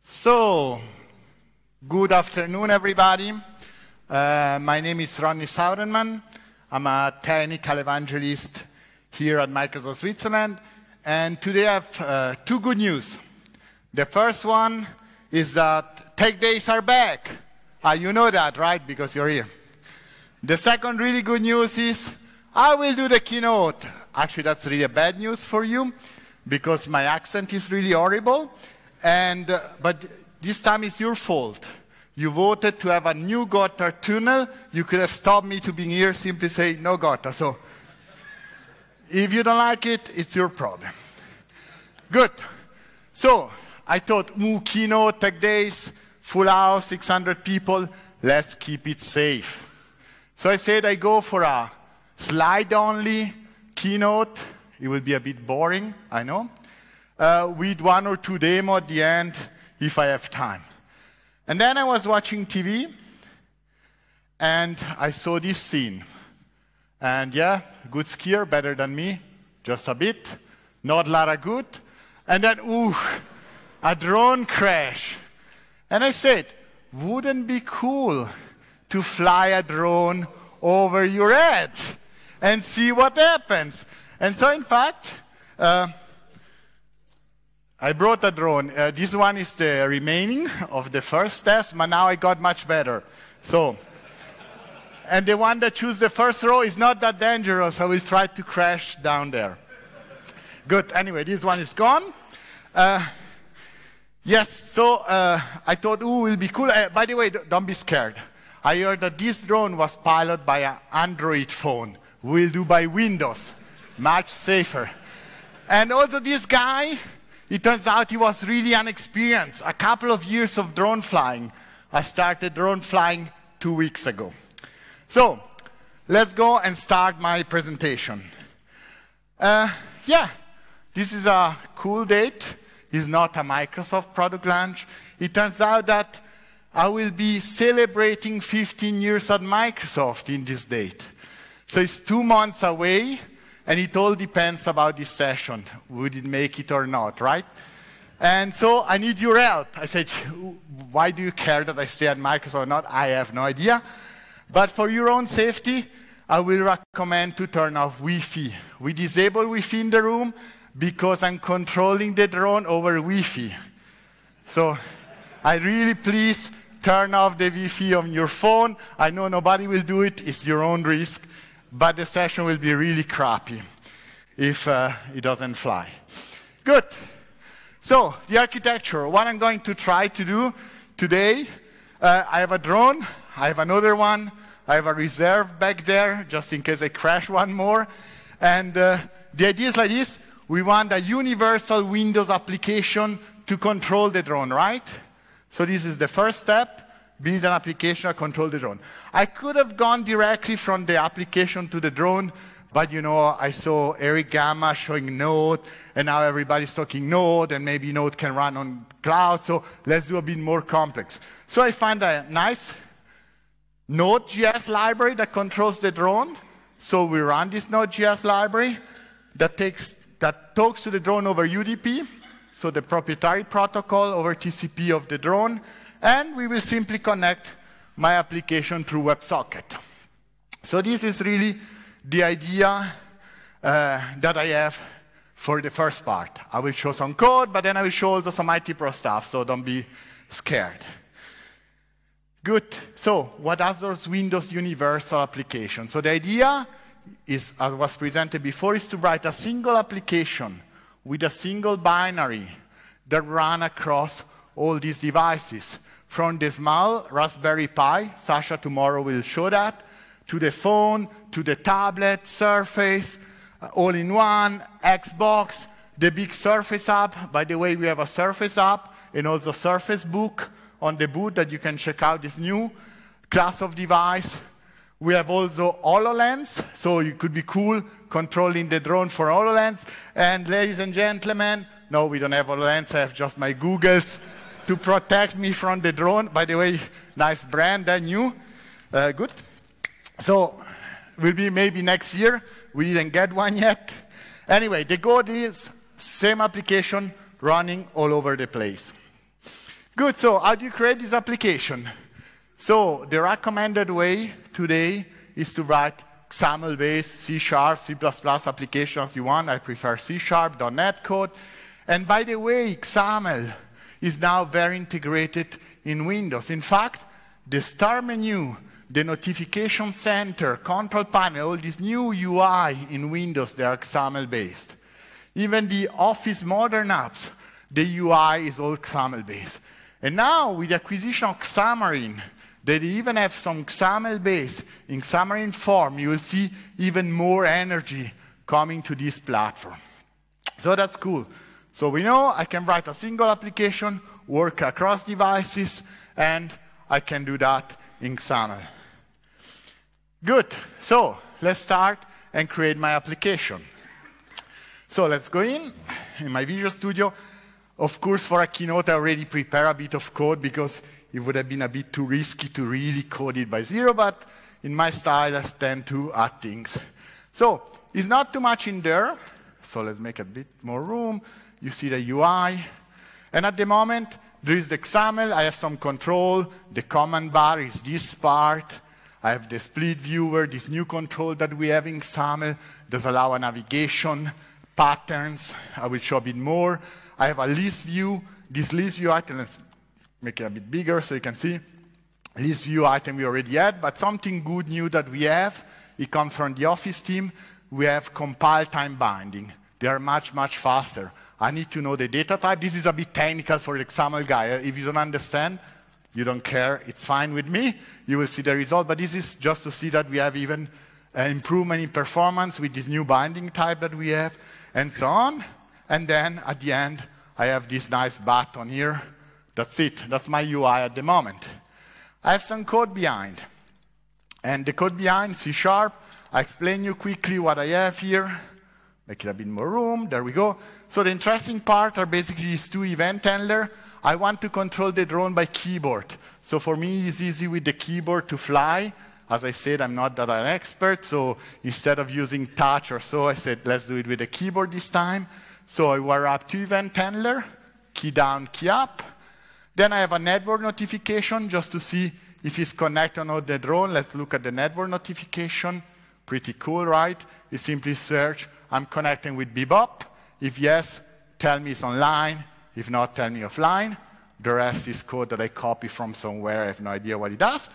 So, good afternoon, everybody. My name is Ronny Saurenman. I'm a technical evangelist here at Microsoft Switzerland. And today I have two good news. The first one is that Tech Days are back. You know that, right? Because you're here. The second really good news is I will do the keynote. Actually, that's really bad news for you because my accent is really horrible. But this time it's your fault. You voted to have a new Gotthard tunnel. You could have stopped me to being here, simply say, no Gotthard. So if you don't like it, it's your problem. Good. So I thought, keynote, Tech Days, full house, 600 people. Let's keep it safe. So I said I go for a slide-only keynote. It will be a bit boring, I know. With one or two demo at the end, if I have time. And then I was watching TV, and I saw this scene. And yeah, good skier, better than me, just a bit. Not Lara Good. And then, a drone crash. And I said, wouldn't it be cool to fly a drone over your head and see what happens? And so, in fact, I brought a drone. This one is the remaining of the first test, but now I got much better. So, and the one that chose the first row is not that dangerous. I will try to crash down there. Good. Anyway, this one is gone. Yes, so I thought, it will be cool. By the way, don't be scared. I heard that this drone was piloted by an Android phone. We'll do by Windows. Much safer. And also this guy, it turns out he was really inexperienced. A couple of years of drone flying. I started drone flying 2 weeks ago. So, let's go and start my presentation. This is a cool date. It's not a Microsoft product launch. It turns out that I will be celebrating 15 years at Microsoft in this date. So it's 2 months away. And it all depends about this session. Would it make it or not, right? And so I need your help. I said, why do you care that I stay at Microsoft or not? I have no idea. But for your own safety, I will recommend to turn off Wi-Fi. We disable Wi-Fi in the room because I'm controlling the drone over Wi-Fi. So I really please turn off the Wi-Fi on your phone. I know nobody will do it. It's your own risk. But the session will be really crappy if it doesn't fly. Good. So, the architecture. What I'm going to try to do today, I have a drone. I have another one. I have a reserve back there, just in case I crash one more. And the idea is like this. We want a universal Windows application to control the drone, right? So this is the first step. Build an application to control the drone. I could have gone directly from the application to the drone, but I saw Eric Gamma showing Node, and now everybody's talking Node, and maybe Node can run on cloud, so let's do a bit more complex. So I find a nice Node.js library that controls the drone. So we run this Node.js library that talks to the drone over UDP, so the proprietary protocol over TCP of the drone, and we will simply connect my application through WebSocket. So this is really the idea that I have for the first part. I will show some code, but then I will show also some IT Pro stuff, so don't be scared. Good. So what are those Windows Universal applications? So the idea is, as was presented before, is to write a single application with a single binary that run across all these devices. From the small Raspberry Pi, Sasha tomorrow will show that, to the phone, to the tablet, Surface, all-in-one, Xbox, the big Surface app. By the way, we have a Surface app and also Surface Book on the boot that you can check out this new class of device. We have also HoloLens, so it could be cool controlling the drone for HoloLens. And ladies and gentlemen, no, we don't have HoloLens, I have just my Googles to protect me from the drone. By the way, nice brand, new. Good. So, will be maybe next year. We didn't get one yet. Anyway, the goal is same application running all over the place. Good, so how do you create this application? So the recommended way today is to write XAML-based C#, C++ applications you want. I prefer C#, .NET code. And by the way, XAML is now very integrated in Windows. In fact, the start menu, the notification center, control panel, all these new UI in Windows, they are XAML-based. Even the Office modern apps, the UI is all XAML-based. And now, with the acquisition of Xamarin, they even have some XAML-based. In Xamarin Form, you will see even more energy coming to this platform. So that's cool. So we know I can write a single application, work across devices, and I can do that in XAML. Good. So let's start and create my application. So let's go in my Visual Studio. Of course, for a keynote, I already prepared a bit of code because it would have been a bit too risky to really code it by zero, but in my style, I tend to add things. So it's not too much in there. So let's make a bit more room. You see the UI. And at the moment, there is the XAML. I have some control. The command bar is this part. I have the split viewer, this new control that we have in XAML. Does allow a navigation, patterns. I will show a bit more. I have a list view. This list view item, let's make it a bit bigger so you can see. List view item we already had, but something good new that we have, it comes from the Office team. We have compile time binding. They are much, much faster. I need to know the data type. This is a bit technical for the XAML guy. If you don't understand, you don't care, it's fine with me. You will see the result, but this is just to see that we have even improvement in performance with this new binding type that we have, and so on. And then at the end, I have this nice button here. That's it. That's my UI at the moment. I have some code behind. And the code behind, C#. I explain you quickly what I have here. Make it a bit more room. There we go. So the interesting part are basically these two event handlers. I want to control the drone by keyboard. So for me, it's easy with the keyboard to fly. As I said, I'm not that an expert. So instead of using touch or so, I said, let's do it with the keyboard this time. So I wire up two event handler, key down, key up. Then I have a network notification just to see if it's connected or not the drone. Let's look at the network notification. Pretty cool, right? You simply search, I'm connecting with Bebop. If yes, tell me it's online. If not, tell me offline. The rest is code that I copy from somewhere. I have no idea what it does.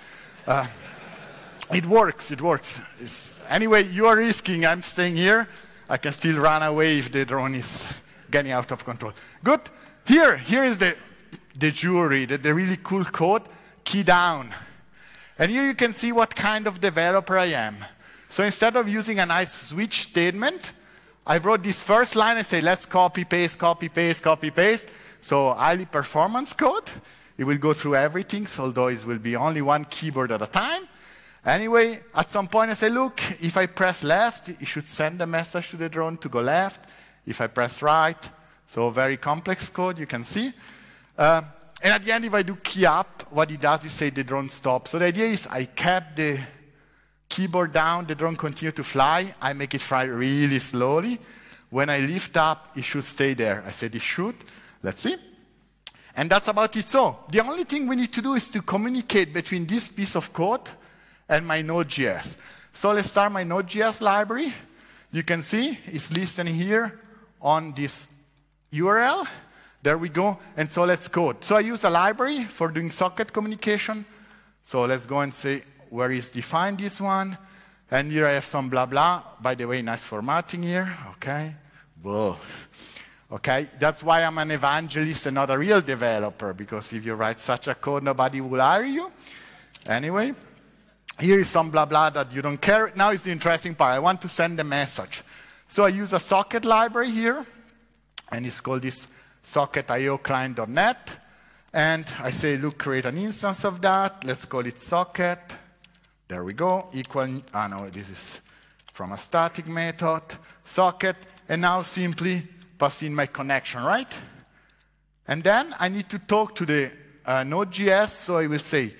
It works, it works. Anyway, you are risking, I'm staying here. I can still run away if the drone is getting out of control. Good. Here is the jewelry, the really cool code, key down. And here you can see what kind of developer I am. So instead of using a nice switch statement, I wrote this first line and say, let's copy, paste, copy, paste, copy, paste. So highly performance code. It will go through everything, so although it will be only one keyboard at a time. Anyway, at some point I say, look, if I press left, it should send a message to the drone to go left. If I press right, so very complex code, you can see. And at the end, if I do key up, what it does is say the drone stops. So the idea is I kept the keyboard down, the drone continues to fly. I make it fly really slowly. When I lift up, it should stay there. I said it should. Let's see. And that's about it. So the only thing we need to do is to communicate between this piece of code and my Node.js. So let's start my Node.js library. You can see it's listed here on this URL. There we go. And so let's code. So I use a library for doing socket communication. So let's go and say where is defined this one. And here I have some blah, blah. By the way, nice formatting here. Okay. Whoa. Okay. That's why I'm an evangelist and not a real developer, because if you write such a code, nobody will hire you. Anyway. Here is some blah, blah that you don't care. Now is the interesting part. I want to send a message. So I use a socket library here, and it's called this socket.io client.net. And I say, look, create an instance of that. Let's call it socket. There we go. No, this is from a static method. Socket. And now simply pass in my connection, right? And then I need to talk to the Node.js. So I will say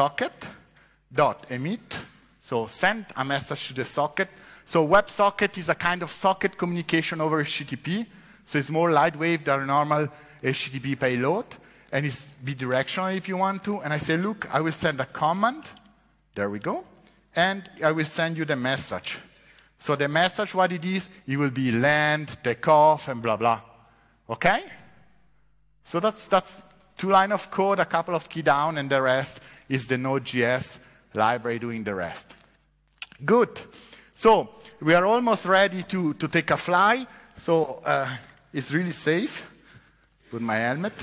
socket.emit. So send a message to the socket. So WebSocket is a kind of socket communication over HTTP. So it's more lightweight than a normal HTTP payload. and it's bidirectional if you want to. And I say, look, I will send a command. There we go. And I will send you the message. So the message, what it is, it will be land, take off, and blah, blah. Okay? So that's 2 lines of code, a couple of key down, and the rest is the Node.js library doing the rest. Good. So we are almost ready to take a fly. So it's really safe. Put my helmet.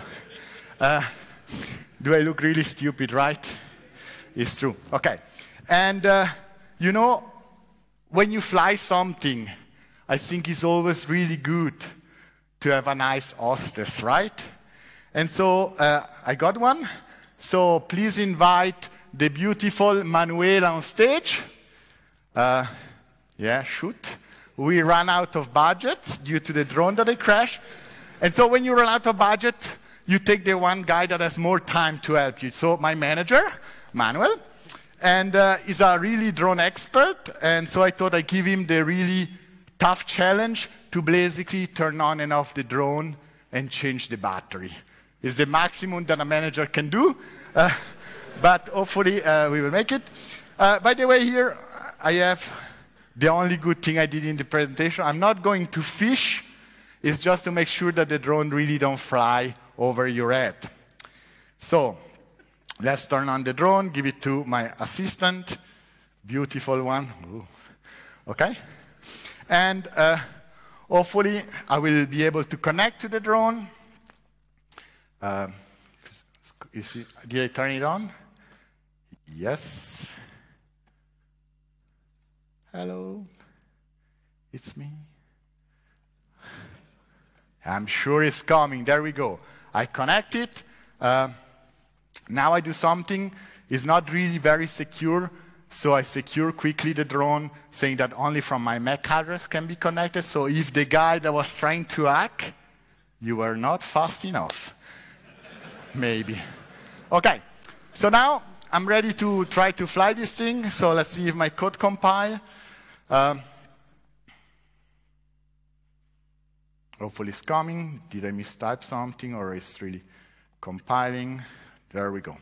Do I look really stupid, right? It's true. Okay. And, when you fly something, I think it's always really good to have a nice hostess, right? And so I got one. So please invite the beautiful Manuela on stage. Shoot. We ran out of budget due to the drone that I crashed. And so when you run out of budget, you take the one guy that has more time to help you. So my manager, Manuel, and he's a really drone expert. And so I thought I'd give him the really tough challenge to basically turn on and off the drone and change the battery. It's the maximum that a manager can do. But hopefully we will make it. By the way, here I have the only good thing I did in the presentation. I'm not going to fish. It's just to make sure that the drone really don't fly over your head. So let's turn on the drone, give it to my assistant. Beautiful one. Ooh. Okay? And hopefully I will be able to connect to the drone. Did I turn it on? Yes. Hello. It's me. I'm sure it's coming. There we go. I connect it. Now I do something. It's not really very secure, so I secure quickly the drone, saying that only from my MAC address can be connected. So if the guy that was trying to hack, you were not fast enough. Maybe. Okay. So now I'm ready to try to fly this thing. So let's see if my code compile. Hopefully it's coming. Did I mistype something, or it's really compiling? There we go.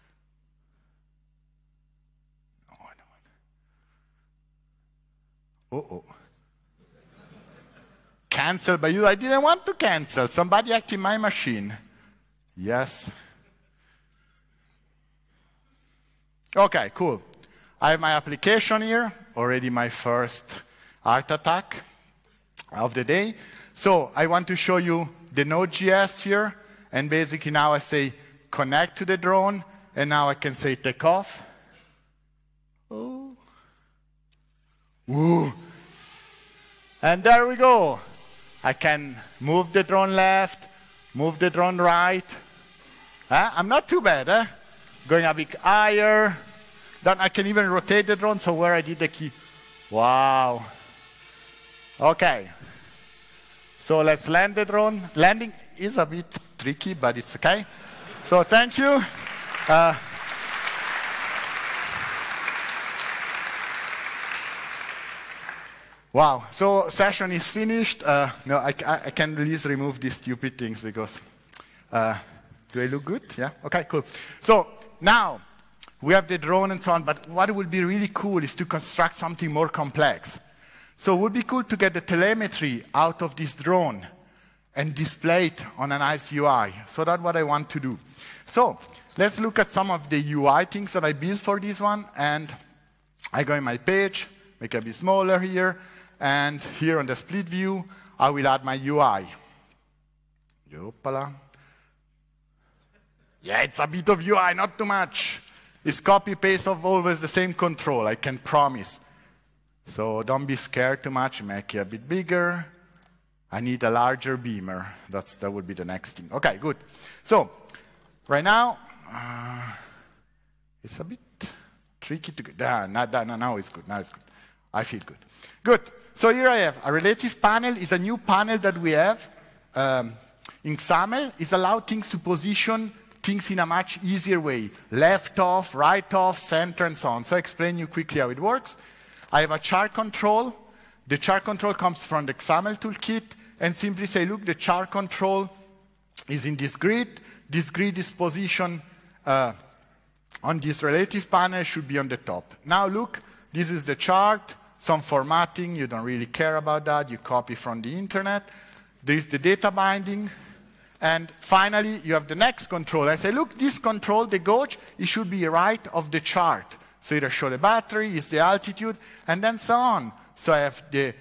No, I don't want. Cancel by you. I didn't want to cancel. Somebody hacked in my machine. Yes. Okay, cool. I have my application here. Already my first art attack of the day. So I want to show you the Node.js here. And basically now I say connect to the drone. And now I can say take off. Oh. Woo. And there we go. I can move the drone left, move the drone right. I'm not too bad, Going a bit higher. Then I can even rotate the drone, so where I did the key. Wow. Okay. So let's land the drone. Landing is a bit tricky, but it's okay. So thank you. Wow. So session is finished. No, I can remove these stupid things because... do I look good? Yeah? Okay, cool. So now we have the drone and so on, but what would be really cool is to construct something more complex. So it would be cool to get the telemetry out of this drone and display it on a nice UI. So that's what I want to do. So let's look at some of the UI things that I built for this one. And I go in my page, make it a bit smaller here. And here on the split view, I will add my UI. Yopala. Yeah, it's a bit of UI, not too much. It's copy-paste of always the same control, I can promise. So don't be scared too much, make it a bit bigger. I need a larger beamer. That would be the next thing. Okay, good. So, right now, it's a bit tricky to get. Now it's good, now it's good. I feel good. Good. So here I have a relative panel. It's a new panel that we have. In XAML, it allows things to position things in a much easier way. Left off, right off, center, and so on. So I'll explain you quickly how it works. I have a char control. The char control comes from the XAML toolkit. And simply say, look, the char control is in this grid. This grid is positioned on this relative panel, should be on the top. Now look, this is the chart, some formatting, you don't really care about that, you copy from the internet. There is the data binding, and finally you have the next control. I say, look, this control, the gauge, it should be right of the chart. So either show the battery, is the altitude, and then so on. So I have the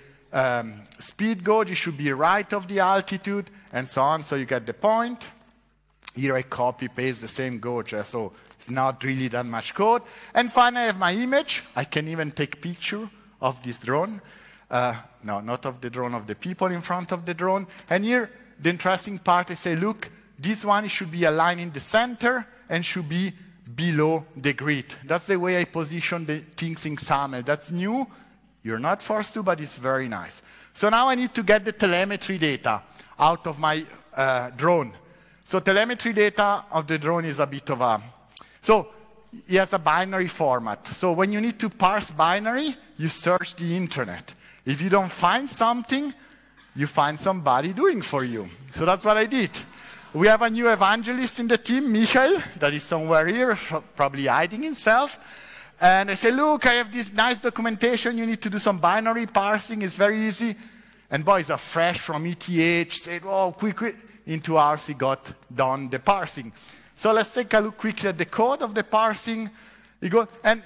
speed gauge, it should be right of the altitude, and so on, so you get the point. Here I copy, paste the same gauge, so it's not really that much code. And finally I have my image. I can even take picture of this drone. No, not of the drone, of the people in front of the drone. And here, the interesting part, I say, look, this one should be aligned in the center and should be below the grid. That's the way I position the things in XAML. That's new. You're not forced to, but it's very nice. So now I need to get the telemetry data out of my drone. So telemetry data of the drone is a bit of a... So it has a binary format. So when you need to parse binary, you search the internet. If you don't find something, you find somebody doing for you. So that's what I did. We have a new evangelist in the team, Michael, that is somewhere here, probably hiding himself. And I say, look, I have this nice documentation. You need to do some binary parsing. It's very easy. And boys are fresh from ETH, said, oh, quick. In 2 hours, he got done the parsing. So let's take a look quickly at the code of the parsing. And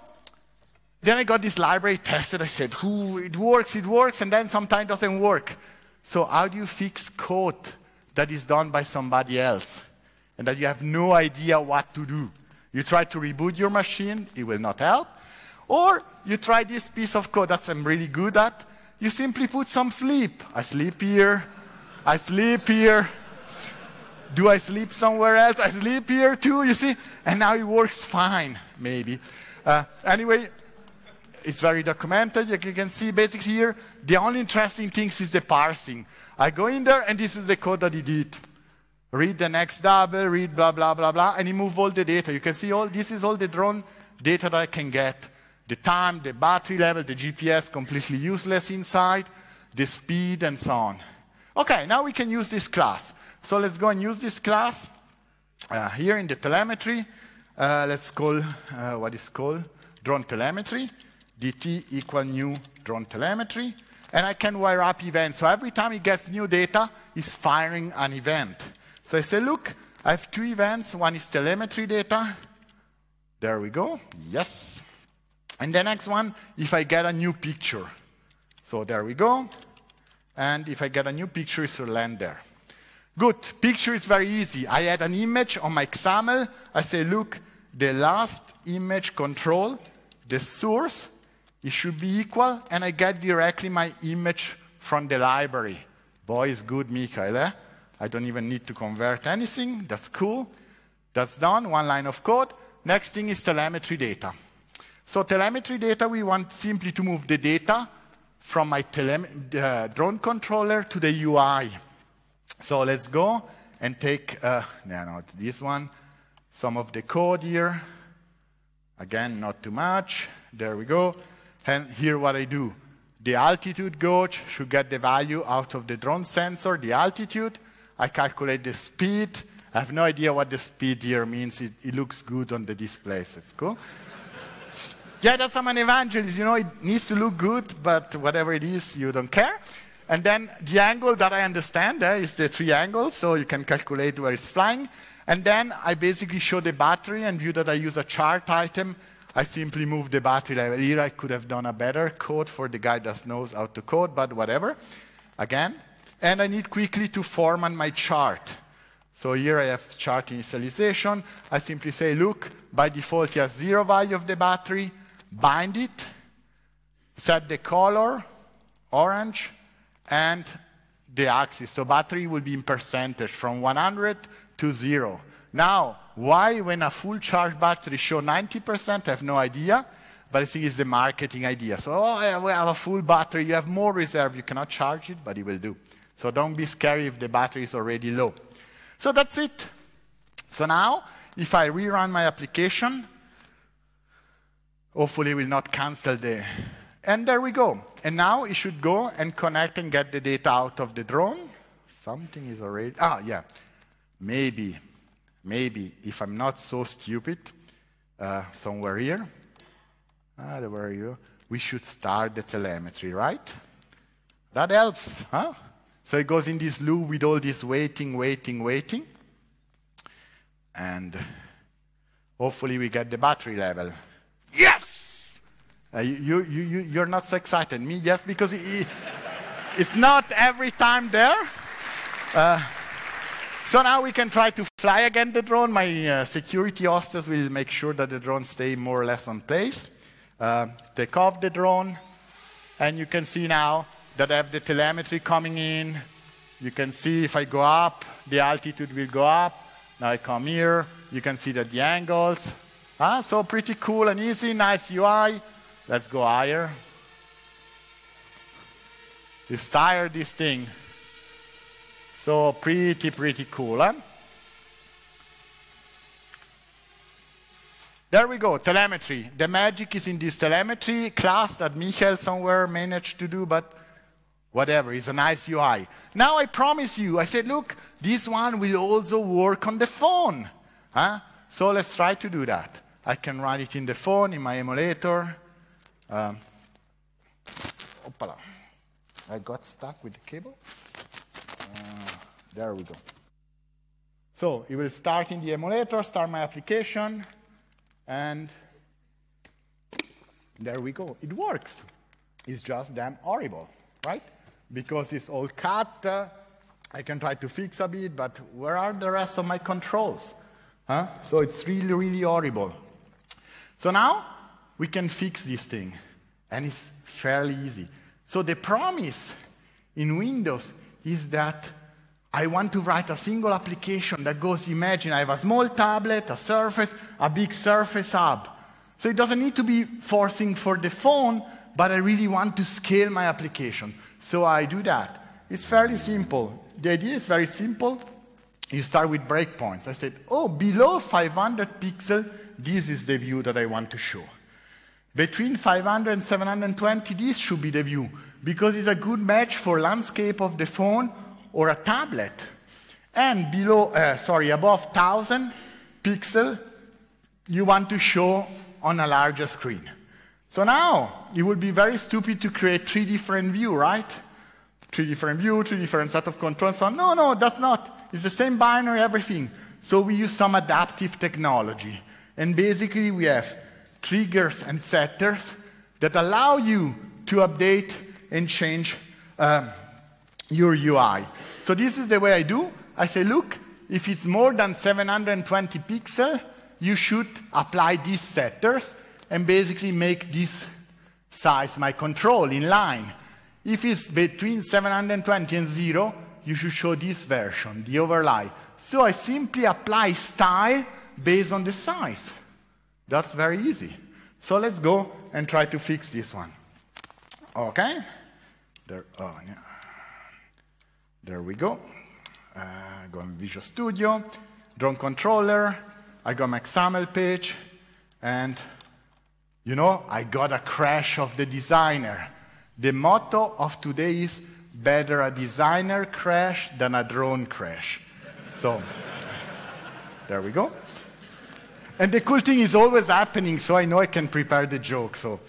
then I got this library tested. I said, it works, and then sometimes it doesn't work. So how do you fix code that is done by somebody else and that you have no idea what to do? You try to reboot your machine, it will not help. Or you try this piece of code that I'm really good at. You simply put some sleep. I sleep here. I sleep here. Do I sleep somewhere else? I sleep here too, you see? And now it works fine, maybe. Anyway, it's very documented. You can see basically here, the only interesting thing is the parsing. I go in there, and this is the code that he did. Read the next double, read blah, blah, blah, blah, and he moved all the data. You can see this is all the drone data that I can get. The time, the battery level, the GPS, completely useless inside, the speed, and so on. Okay, now we can use this class. So let's go and use this class. Here in the telemetry, let's call what is called drone telemetry. dt equal new drone telemetry. And I can wire up events. So every time it gets new data, it's firing an event. So I say, look, I have 2 events. One is telemetry data. There we go. Yes. And the next one, if I get a new picture. So there we go. And if I get a new picture, it will land there. Good. Picture is very easy. I add an image on my XAML. I say, look, the last image control, the source, it should be equal, and I get directly my image from the library. Boy, is good, Michael, eh? I don't even need to convert anything. That's cool. That's done. 1 line of code. Next thing is telemetry data. So telemetry data, we want simply to move the data from my drone controller to the UI. So let's go and take, it's this one, some of the code here. Again, not too much. There we go. And here what I do. The altitude gauge should get the value out of the drone sensor, the altitude. I calculate the speed. I have no idea what the speed here means. It looks good on the display, so it's cool. Yeah, that's I'm an evangelist. It needs to look good, but whatever it is, you don't care. And then the angle that I understand is the triangle, so you can calculate where it's flying. And then I basically show the battery, and view that I use a chart item. I simply move the battery level. Here I could have done a better code for the guy that knows how to code, but whatever. Again. And I need quickly to format my chart. So here I have chart initialization. I simply say, look, by default you have 0 value of the battery. Bind it, set the color, orange, and the axis. So battery will be in percentage from 100 to 0. Now, why when a full charge battery show 90%? I have no idea, but I think it's the marketing idea. So we have a full battery, you have more reserve, you cannot charge it, but it will do. So don't be scared if the battery is already low. So that's it. So now, if I rerun my application, hopefully it will not cancel the... And there we go. And now it should go and connect and get the data out of the drone. Something is already... yeah. maybe, if I'm not so stupid, somewhere here, where are you? We should start the telemetry, right? That helps, huh? So it goes in this loop with all this waiting. And hopefully we get the battery level. Yes! You're not so excited. Me, yes, because it's not every time there. So now we can try to fly again the drone. My security hostess will make sure that the drone stays more or less on place. Take off the drone, and you can see now that I have the telemetry coming in. You can see if I go up, the altitude will go up. Now I come here, you can see that the angles. So pretty cool and easy, nice UI. Let's go higher. It's tired, this thing. So pretty cool, huh? There we go, telemetry. The magic is in this telemetry class that Michael somewhere managed to do, but whatever, it's a nice UI. Now I promise you, I said, look, this one will also work on the phone. So let's try to do that. I can run it in the phone, in my emulator. Opala. I got stuck with the cable. There we go. So it will start in the emulator, start my application. And there we go. It works. It's just damn horrible, right? Because it's all cut. I can try to fix a bit, but where are the rest of my controls? So it's really horrible. So now we can fix this thing. And it's fairly easy. So the promise in Windows is that I want to write a single application that goes, imagine I have a small tablet, a Surface, a big Surface Hub. So it doesn't need to be forcing for the phone, but I really want to scale my application. So I do that. It's fairly simple. The idea is very simple. You start with breakpoints. I said, below 500 pixels, this is the view that I want to show. Between 500 and 720, this should be the view, because it's a good match for landscape of the phone or a tablet. And above 1,000 pixels, you want to show on a larger screen. So now, it would be very stupid to create 3 different views, right? 3 different views, 3 different set of controls. So no, that's not. It's the same binary, everything. So we use some adaptive technology. And basically, we have triggers and setters that allow you to update and change your UI. So this is the way I do. I say, look, if it's more than 720 pixels, you should apply these setters and basically make this size my control in line. If it's between 720 and 0, you should show this version, the overlay. So I simply apply style based on the size. That's very easy. So let's go and try to fix this one. Okay? There we go. Go in Visual Studio, drone controller. I got my XAML page, and I got a crash of the designer. The motto of today is better a designer crash than a drone crash. So there we go. And the cool thing is always happening, so I know I can prepare the joke. So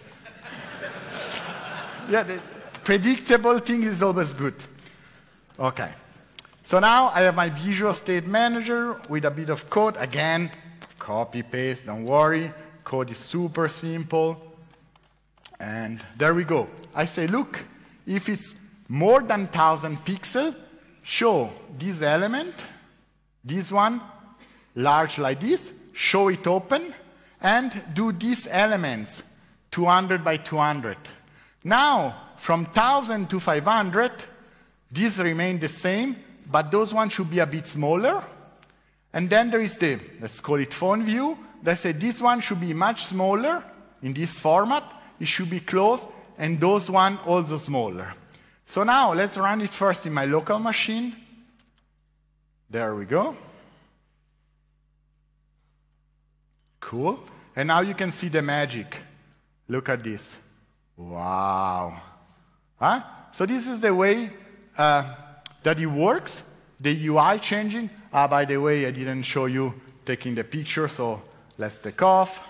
yeah, the predictable thing is always good. Okay. So now I have my Visual State Manager with a bit of code. Again, copy, paste, don't worry. Code is super simple. And there we go. I say, look, if it's more than 1,000 pixels, show this element, this one, large like this, show it open, and do these elements, 200 by 200. Now, from 1,000 to 500, these remain the same, but those ones should be a bit smaller. And then there is the, let's call it phone view. Let's say this one should be much smaller in this format. It should be closed, and those one also smaller. So now let's run it first in my local machine. There we go. Cool. And now you can see the magic. Look at this. Wow. So this is the way that it works. the UI changing. By the way, I didn't show you taking the picture, so let's take off.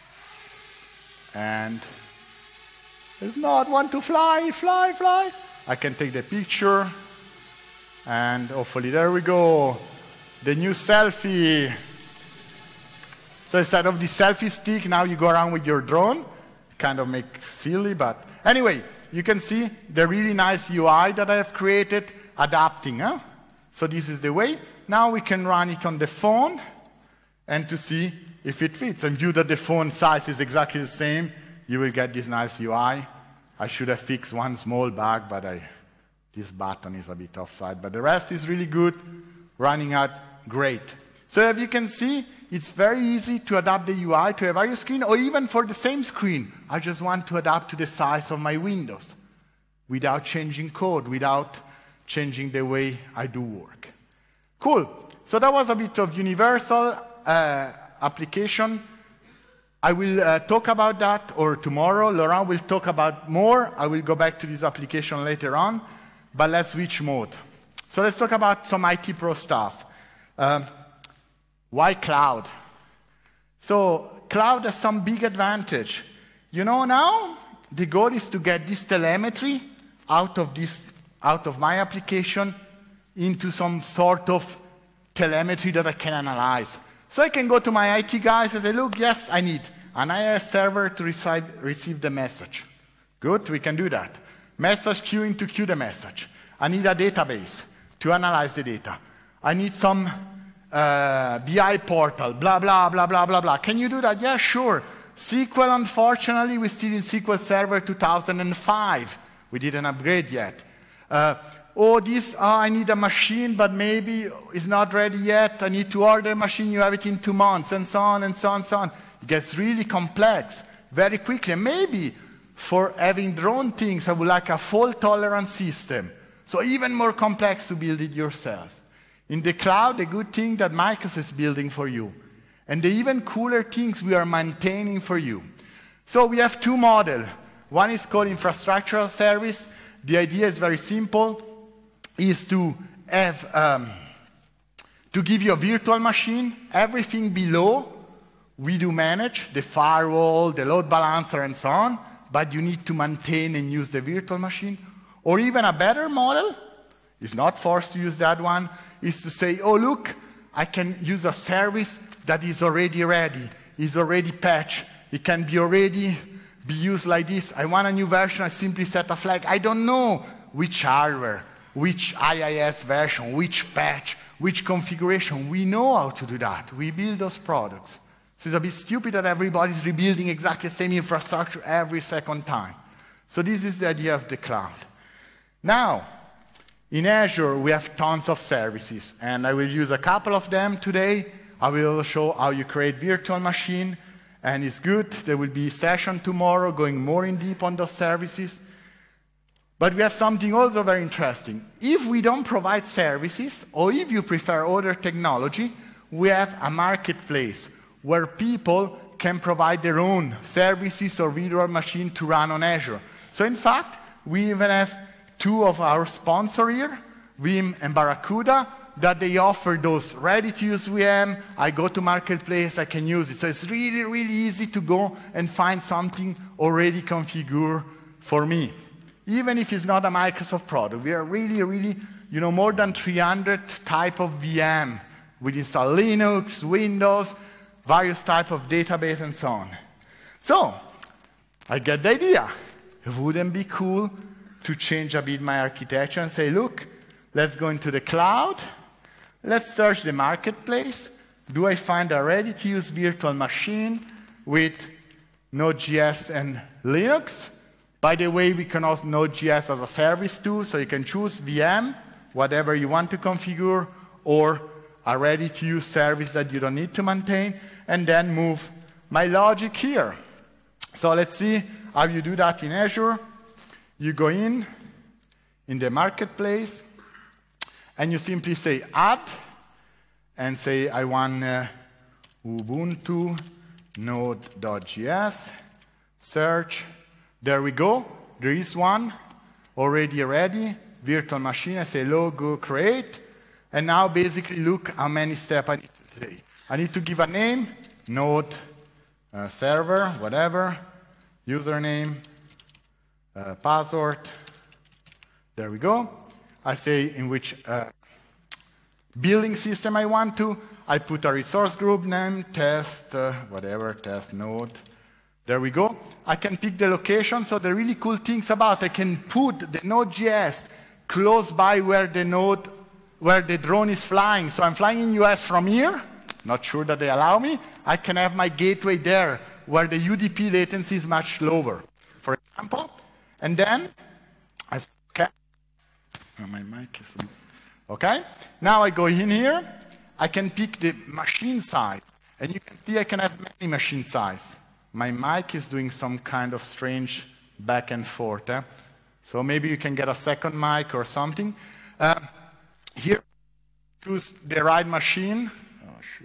And it's not want to fly. I can take the picture. And hopefully, there we go. The new selfie. So instead of the selfie stick, now you go around with your drone. Kind of makes silly, but anyway, you can see the really nice UI that I have created adapting. So this is the way. Now we can run it on the phone and to see if it fits. And view that the phone size is exactly the same. You will get this nice UI. I should have fixed one small bug, but this button is a bit offside. But the rest is really good, running out great. So as you can see, it's very easy to adapt the UI to a various screen, or even for the same screen. I just want to adapt to the size of my windows without changing code, without changing the way I do work. Cool. So that was a bit of universal application. I will talk about that, or tomorrow Laurent will talk about more. I will go back to this application later on, but let's switch mode. So let's talk about some IT Pro stuff. Why cloud? So cloud has some big advantage. You know, now the goal is to get this telemetry out of my application into some sort of telemetry that I can analyze. So I can go to my IT guys and say, look, yes, I need an IIS server to receive the message. Good, we can do that. Message queuing to queue the message. I need a database to analyze the data. I need some BI portal, blah, blah, blah, blah, blah, blah. Can you do that? Yeah, sure. SQL, unfortunately, we're still in SQL Server 2005. We didn't upgrade yet. I need a machine, but maybe it's not ready yet. I need to order a machine, you have it in 2 months, and so on, and so on, and so on. It gets really complex very quickly. And maybe for having drone things, I would like a fault-tolerant system. So even more complex to build it yourself. In the cloud, the good thing that Microsoft is building for you. And the even cooler things we are maintaining for you. So we have 2 models. One is called infrastructural service. The idea is very simple, is to have, to give you a virtual machine. Everything below, we do manage, the firewall, the load balancer, and so on. But you need to maintain and use the virtual machine. Or even a better model, is not forced to use that one, is to say, oh, look, I can use a service that is already ready, is already patched. It can be already be used like this. I want a new version, I simply set a flag. I don't know which hardware, which IIS version, which patch, which configuration. We know how to do that. We build those products. So it's a bit stupid that everybody's rebuilding exactly the same infrastructure every second time. So this is the idea of the cloud. Now, in Azure, we have tons of services, and I will use a couple of them today. I will show how you create virtual machine, and it's good. There will be a session tomorrow going more in deep on those services. But we have something also very interesting. If we don't provide services, or if you prefer other technology, we have a marketplace where people can provide their own services or virtual machine to run on Azure. So in fact, we even have 2 of our sponsors here, Vim and Barracuda, that they offer those ready-to-use VM. I go to Marketplace, I can use it. So it's really, really easy to go and find something already configured for me. Even if it's not a Microsoft product, we are really, really, more than 300 type of VM. We install Linux, Windows, various type of database, and so on. So, I get the idea. It wouldn't be cool to change a bit my architecture and say, look, let's go into the cloud. Let's search the marketplace. Do I find a ready-to-use virtual machine with Node.js and Linux? By the way, we can also Node.js as a service too, so you can choose VM, whatever you want to configure, or a ready-to-use service that you don't need to maintain, and then move my logic here. So let's see how you do that in Azure. You go in the marketplace, and you simply say add, and say I want Ubuntu Node.js, search. There we go. There is one already ready, virtual machine. I say logo create. And now basically look how many steps I need to say. I need to give a name, node, server, whatever, username, password. There we go. I say in which building system I want to. I put a resource group name, test, whatever, test node. There we go. I can pick the location. So the really cool things about I can put the Node.js close by where the drone is flying. So I'm flying in US from here. Not sure that they allow me. I can have my gateway there where the UDP latency is much lower, for example. And then, okay. My mic is... Okay. Now I go in here. I can pick the machine size. And you can see I can have many machine size. My mic is doing some kind of strange back and forth. So maybe you can get a second mic or something. Here, choose the right machine. Oh, shoot.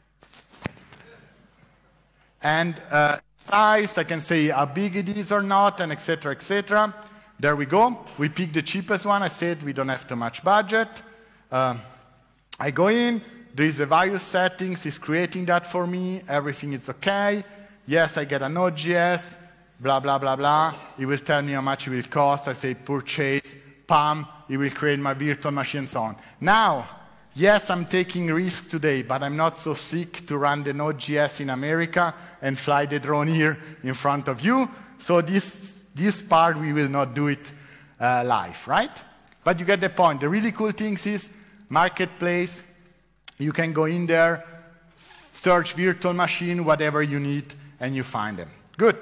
And size, I can say how big it is or not, and etc., etc. There we go. We pick the cheapest one. I said we don't have too much budget. I go in. There is the various settings. It's creating that for me. Everything is okay. Yes, I get a Node.js, blah, blah, blah, blah. It will tell me how much it will cost. I say purchase, PAM. It will create my virtual machine and so on. Now, yes, I'm taking risk today, but I'm not so sick to run the Node.js in America and fly the drone here in front of you. So this part, we will not do it live, right? But you get the point. The really cool thing is marketplace. You can go in there, search virtual machine, whatever you need, and you find them. Good.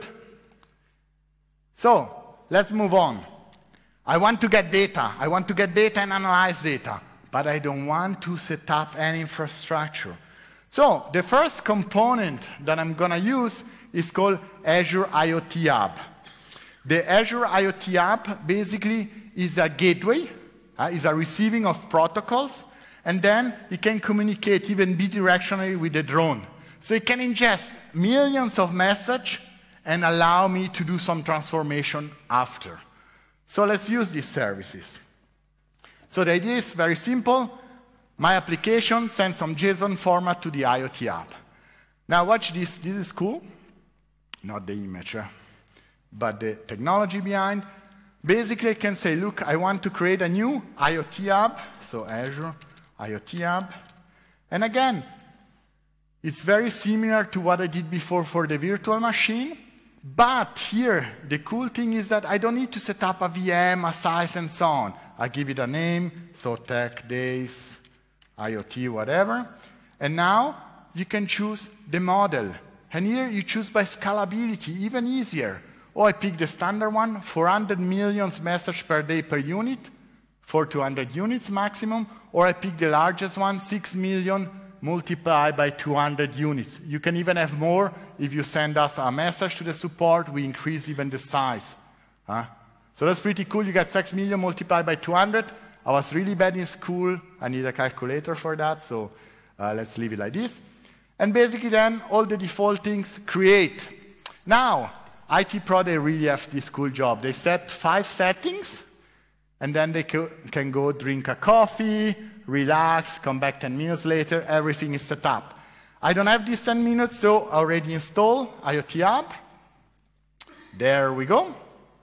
So let's move on. I want to get data. I want to get data and analyze data, but I don't want to set up any infrastructure. So the first component that I'm going to use is called Azure IoT Hub. The Azure IoT Hub basically is a gateway, is a receiving of protocols, and then it can communicate even bidirectionally with the drone. So it can ingest millions of messages and allow me to do some transformation after. So let's use these services. So the idea is very simple. My application sends some JSON format to the IoT Hub. Now watch this. This is cool. Not the image, but the technology behind. Basically, I can say, look, I want to create a new IoT Hub. So Azure IoT Hub. And again, it's very similar to what I did before for the virtual machine. But here, the cool thing is that I don't need to set up a VM, a size, and so on. I give it a name, so tech, days, IoT, whatever. And now you can choose the model. And here you choose by scalability, even easier. I pick the standard one, 400 million messages per day per unit, for 200 units maximum. Or I pick the largest one, 6 million multiplied by 200 units. You can even have more. If you send us a message to the support, we increase even the size. So that's pretty cool. You get 6 million multiplied by 200. I was really bad in school. I need a calculator for that, so let's leave it like this. And basically then, all the default things create. Now, IT Pro, they really have this cool job. They set 5 settings, and then they can go drink a coffee, relax, come back 10 minutes later, everything is set up. I don't have these 10 minutes, so I already installed IoT Hub. There we go.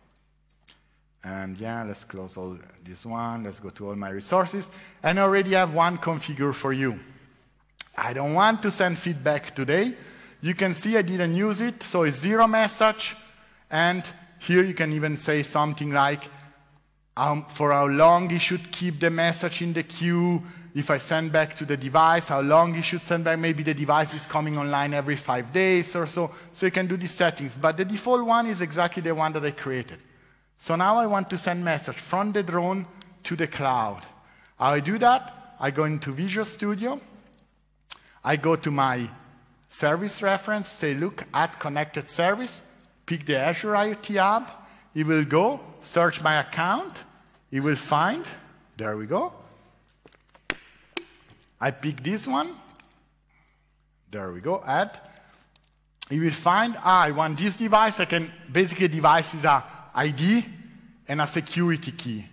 And yeah, let's close all this one. Let's go to all my resources. And I already have one configure for you. I don't want to send feedback today. You can see I didn't use it, so it's 0 message. And here you can even say something like, for how long you should keep the message in the queue. If I send back to the device, how long you should send back. Maybe the device is coming online every 5 days or so. So you can do these settings. But the default one is exactly the one that I created. So now I want to send message from the drone to the cloud. How I do that? I go into Visual Studio. I go to my service reference, say, look, add connected service, pick the Azure IoT Hub. It will go, search my account. It will find, there we go. I pick this one. There we go, add. It will find, I want this device. Basically, a device is a ID and a security key.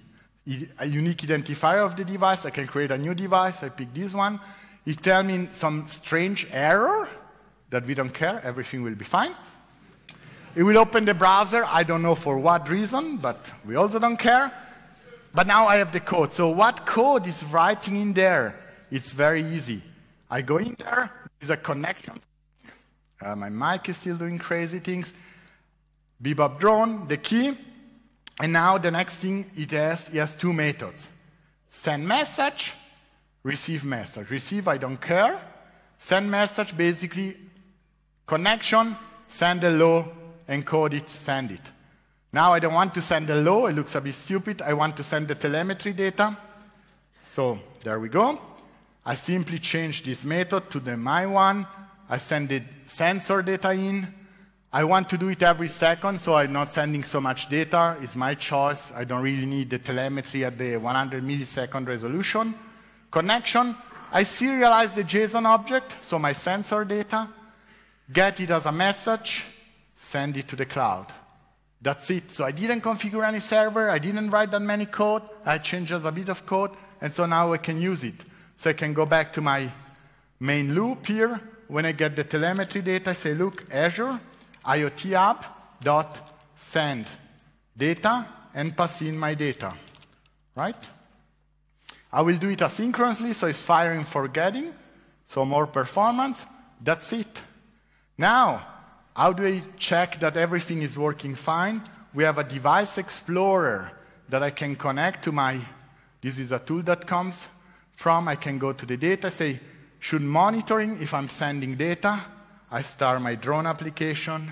a unique identifier of the device. I can create a new device. I pick this one. It tells me some strange error that we don't care. Everything will be fine. It will open the browser. I don't know for what reason, but we also don't care. But now I have the code. So what code is writing in there? It's very easy. I go in there. There's a connection. My mic is still doing crazy things. Bebop drone, the key. And now the next thing it has two methods. Send message, receive message. Receive, I don't care. Send message, basically connection, send hello, encode it, send it. Now I don't want to send hello, it looks a bit stupid. I want to send the telemetry data. So there we go. I simply change this method to the my one. I send the sensor data in. I want to do it every second, so I'm not sending so much data. It's my choice. I don't really need the telemetry at the 100 millisecond resolution. Connection, I serialize the JSON object, so my sensor data, get it as a message, send it to the cloud. That's it. So I didn't configure any server. I didn't write that many code. I changed just a bit of code, and so now I can use it. So I can go back to my main loop here. When I get the telemetry data, I say, look, Azure, IoT app dot send data and pass in my data, right? I will do it asynchronously, so it's firing forgetting, so more performance. That's it. Now, how do I check that everything is working fine? We have a device explorer that I can connect to my, this is a tool that comes from, I can go to the data, say, should monitoring if I'm sending data, I start my drone application.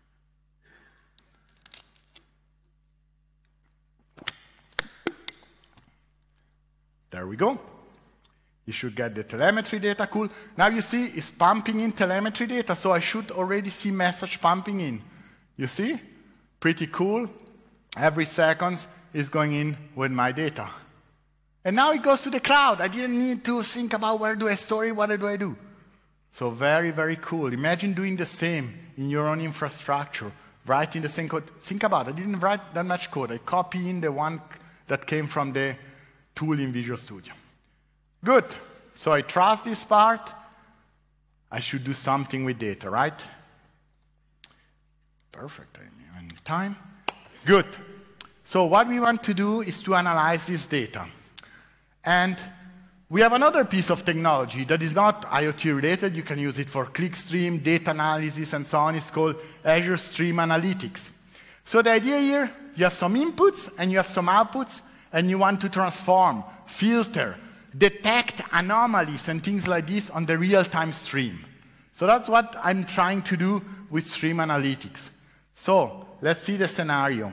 There we go. You should get the telemetry data, cool. Now you see it's pumping in telemetry data, so I should already see message pumping in. You see? Pretty cool. Every second is going in with my data. And now it goes to the cloud. I didn't need to think about where do I store it, what do I do. So very, very cool. Imagine doing the same in your own infrastructure, writing the same code. Think about it. I didn't write that much code. I copy in the one that came from the tool in Visual Studio. Good. So I trust this part. I should do something with data, right? Perfect. I'm in time. Good. So what we want to do is to analyze this data. And we have another piece of technology that is not IoT related. You can use it for clickstream, data analysis, and so on. It's called Azure Stream Analytics. So the idea here, you have some inputs and you have some outputs, and you want to transform, filter, detect anomalies and things like this on the real-time stream. So that's what I'm trying to do with Stream Analytics. So let's see the scenario.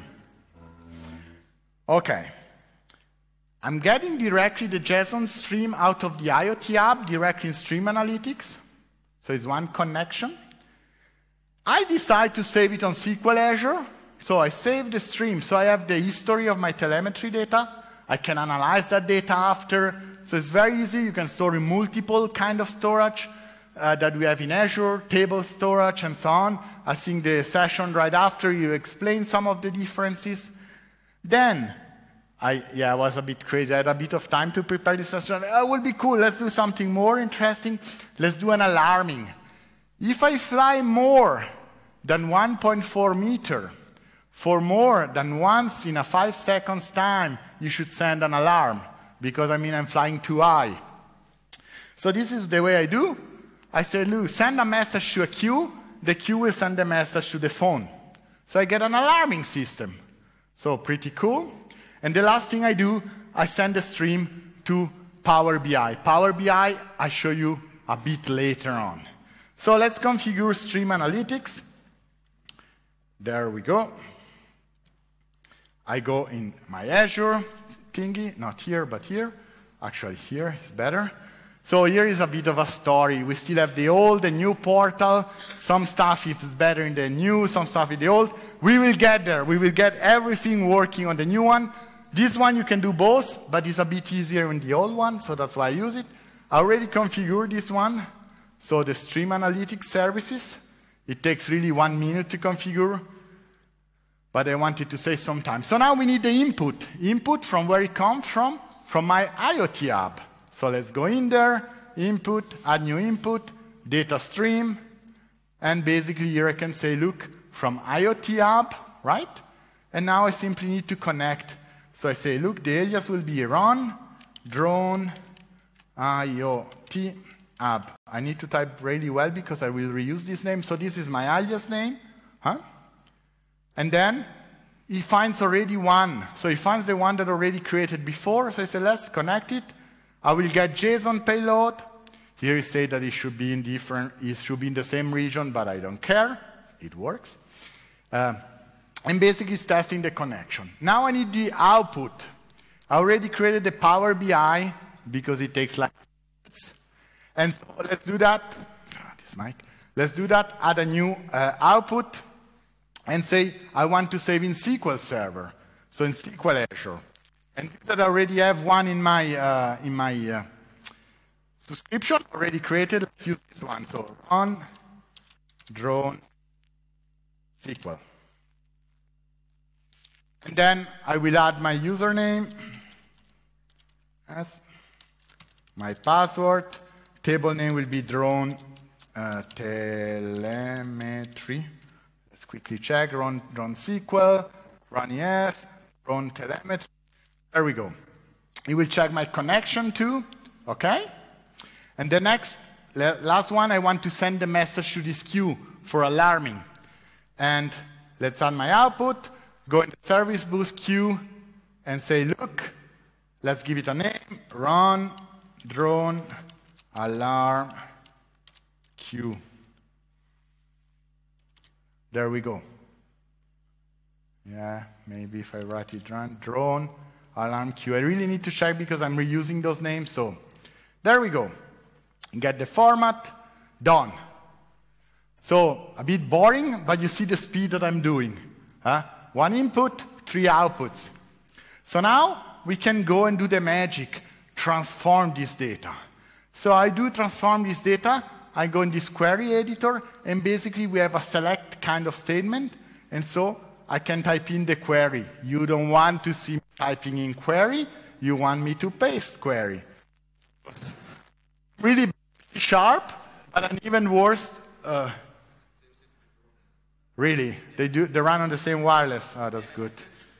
Okay. I'm getting directly the JSON stream out of the IoT app directly in Stream Analytics. So it's one connection. I decide to save it on SQL Azure. So I save the stream. So I have the history of my telemetry data. I can analyze that data after. So it's very easy. You can store in multiple kind of storage that we have in Azure, table storage, and so on. I think the session right after you explain some of the differences. Then, I was a bit crazy. I had a bit of time to prepare this session. It would be cool. Let's do something more interesting. Let's do an alarming. If I fly more than 1.4 meter, for more than once in a 5 seconds time, you should send an alarm, because I'm flying too high. So this is the way I do. I say, look, send a message to a queue. The queue will send the message to the phone. So I get an alarming system. So pretty cool. And the last thing I do, I send the stream to Power BI. Power BI, I show you a bit later on. So let's configure Stream Analytics. There we go. I go in my Azure thingy, not here, but here. Actually, here is better. So here is a bit of a story. We still have the old, the new portal. Some stuff is better in the new, some stuff in the old. We will get there. We will get everything working on the new one. This one you can do both, but it's a bit easier in the old one, so that's why I use it. I already configured this one. So the Stream Analytics services, it takes really 1 minute to configure. but I wanted to say sometime. So now we need the input. Input from where it comes from my IoT app. So let's go in there, input, add new input, data stream, and basically here I can say, look, from IoT app, right? And now I simply need to connect. So I say, look, the alias will be run drone IoT app. I need to type really well because I will reuse this name. So this is my alias name. And then he finds already one. So he finds the one that already created before. So I say, let's connect it. I will get JSON payload. Here he said that it should be in the same region, but I don't care. It works. And basically it's testing the connection. Now I need the output. I already created the Power BI because it takes like minutes. And so let's do that. This mic. Let's do that. Add a new output and say I want to save in SQL Server. So in SQL Azure. And that I already have one in my subscription already created. Let's use this one. So run drone SQL. And then I will add my username as my password. Table name will be drone telemetry. Let's quickly check. Run SQL, run ES, run telemetry. There we go. It will check my connection too. Okay? And the last one, I want to send a message to this queue for alarming. And let's add my output. Go in the service bus queue and say, look, let's give it a name, run drone alarm queue. There we go. Yeah, maybe if I write it run drone alarm queue. I really need to check because I'm reusing those names. So there we go. Get the format, done. So a bit boring, but you see the speed that I'm doing. One input, 3 outputs. So now we can go and do the magic, transform this data. So I do transform this data. I go in this query editor, and basically we have a select kind of statement. And so I can type in the query. You don't want to see me typing in query. You want me to paste query. Really sharp, but an even worse. Really? They run on the same wireless? Oh, that's good.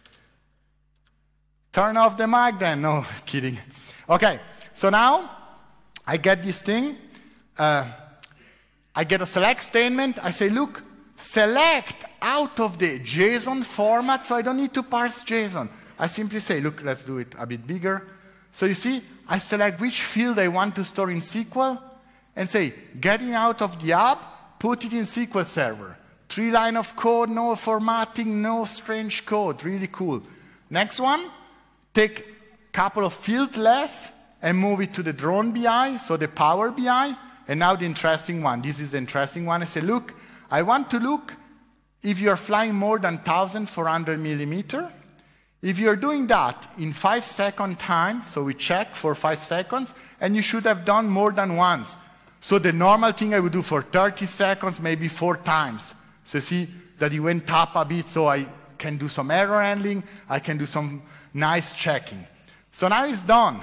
Turn off the mic then. No, kidding. Okay, so now I get this thing. I get a select statement. I say, look, select out of the JSON format, so I don't need to parse JSON. I simply say, look, let's do it a bit bigger. So you see, I select which field I want to store in SQL and say, getting out of the app, put it in SQL Server. 3 lines of code, no formatting, no strange code. Really cool. Next one, take a couple of fields less and move it to the drone BI, so the Power BI. And now the interesting one. This is the interesting one. I say, look, I want to look if you're flying more than 1,400 millimeter. If you're doing that in 5-second time, so we check for 5 seconds, and you should have done more than once. So the normal thing I would do for 30 seconds, maybe 4 times. So see that it went up a bit, so I can do some error handling, I can do some nice checking. So now it's done.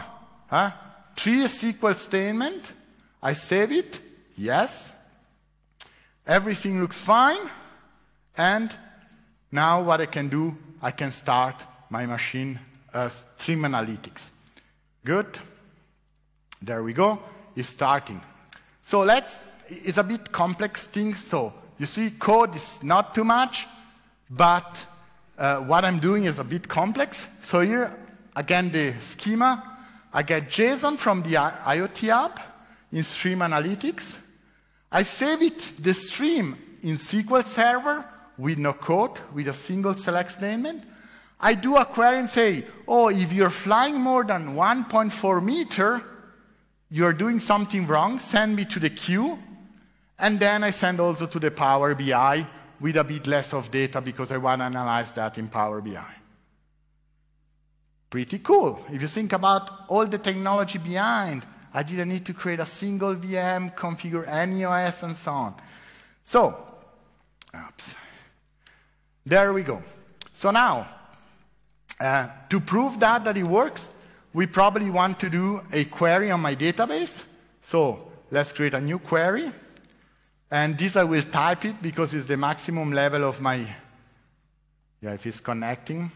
3 SQL statement, I save it, yes. Everything looks fine, and now what I can do, I can start my machine stream analytics. Good. There we go. It's starting. So it's a bit complex thing. So you see, code is not too much, but what I'm doing is a bit complex. So here, again, the schema. I get JSON from the IoT app in Stream Analytics. I save it, the stream, in SQL Server with no code, with a single select statement. I do a query and say, oh, if you're flying more than 1.4 meter, you're doing something wrong, send me to the queue. And then I send also to the Power BI with a bit less of data because I want to analyze that in Power BI. Pretty cool. If you think about all the technology behind, I didn't need to create a single VM, configure any OS, and so on. So, there we go. So now, to prove that it works, we probably want to do a query on my database. So let's create a new query. And this I will type it because it's the maximum level of my, if it's connecting.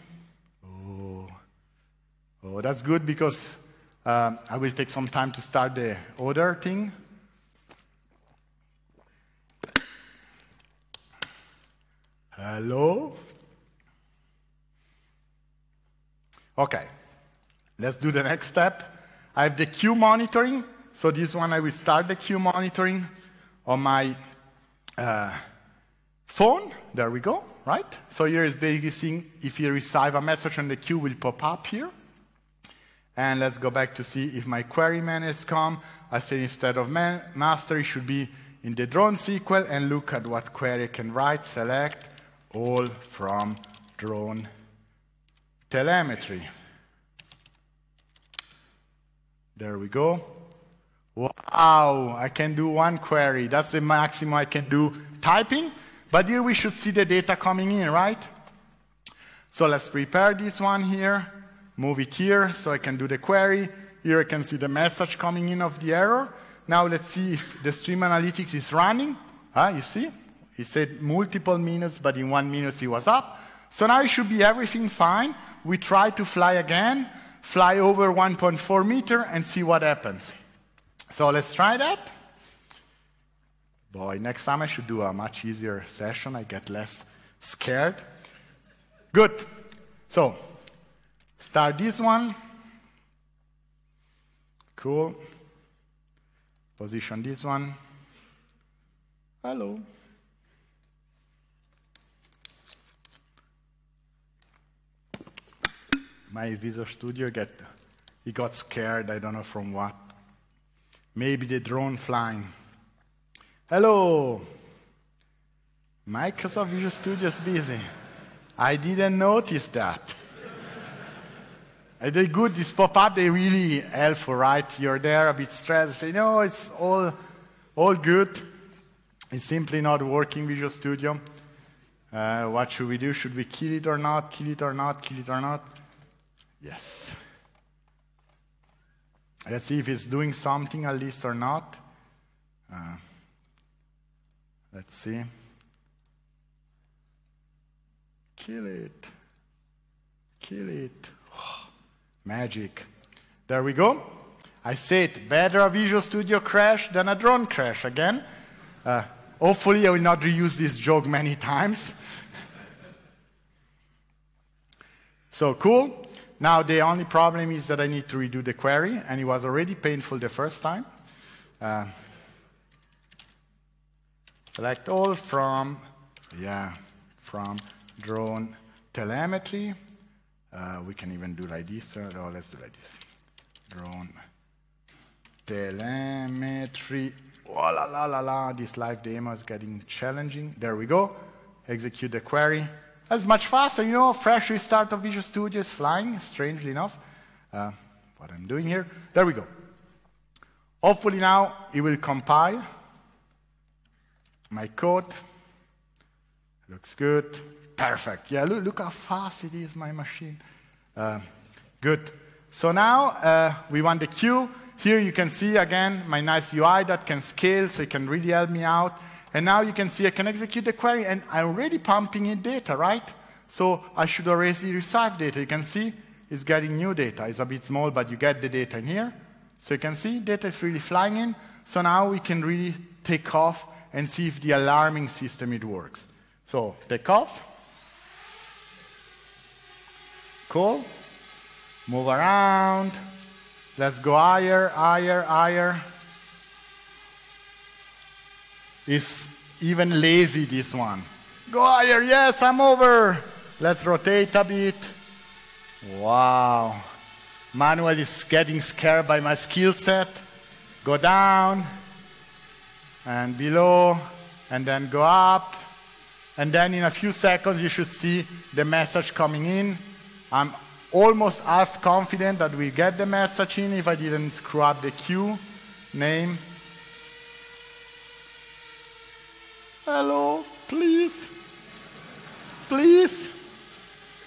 Oh, that's good because I will take some time to start the other thing. Hello? Okay, let's do the next step. I have the queue monitoring. So this one, I will start the queue monitoring on my phone. There we go, right? So here is basically seeing if you receive a message on the queue will pop up here. And let's go back to see if my query man has come. I say instead of master, it should be in the drone SQL and look at what query I can write. Select all from drone telemetry. There we go. Wow, I can do one query. That's the maximum I can do typing. But here we should see the data coming in, right? So let's prepare this one here. Move it here so I can do the query. Here I can see the message coming in of the error. Now let's see if the stream analytics is running. You see? It said multiple minutes, but in 1 minute it was up. So now it should be everything fine. We try to fly again, fly over 1.4 meter and see what happens. So let's try that. Boy, next time I should do a much easier session. I get less scared. Good. So, start this one. Cool. Position this one. Hello. My Visual Studio got scared, I don't know from what. Maybe the drone flying. Hello. Microsoft Visual Studio is busy. I didn't notice that. They're good, this pop-up, they're really helpful, right? You're there a bit stressed, say, no, it's all good. It's simply not working, Visual Studio. What should we do? Should we kill it or not? Kill it or not? Kill it or not? Yes. Let's see if it's doing something at least or not. Let's see. Kill it. Kill it. Oh, magic. There we go. I said better a Visual Studio crash than a drone crash again. Hopefully I will not reuse this joke many times. So cool. Now the only problem is that I need to redo the query, and it was already painful the first time. Select all from drone telemetry. We can even do like this. Let's do like this. Drone telemetry. Oh la la la la! This live demo is getting challenging. There we go. Execute the query. That's much faster, you know, fresh restart of Visual Studio is flying, strangely enough. What I'm doing here. There we go. Hopefully now it will compile my code. Looks good. Perfect. Yeah, look how fast it is, my machine. Good. So now we want the queue. Here you can see, again, my nice UI that can scale, so it can really help me out. And now you can see I can execute the query, and I'm already pumping in data, right? So I should already receive data. You can see it's getting new data. It's a bit small, but you get the data in here. So you can see data is really flying in. So now we can really take off and see if the alarming system, it works. So take off. Cool. Move around. Let's go higher, higher, higher. It's even lazy, this one. Go higher, yes, I'm over. Let's rotate a bit. Wow. Manuel is getting scared by my skill set. Go down, and below, and then go up. And then in a few seconds, you should see the message coming in. I'm almost half confident that we get the message in if I didn't screw up the queue name. Hello, please. Please.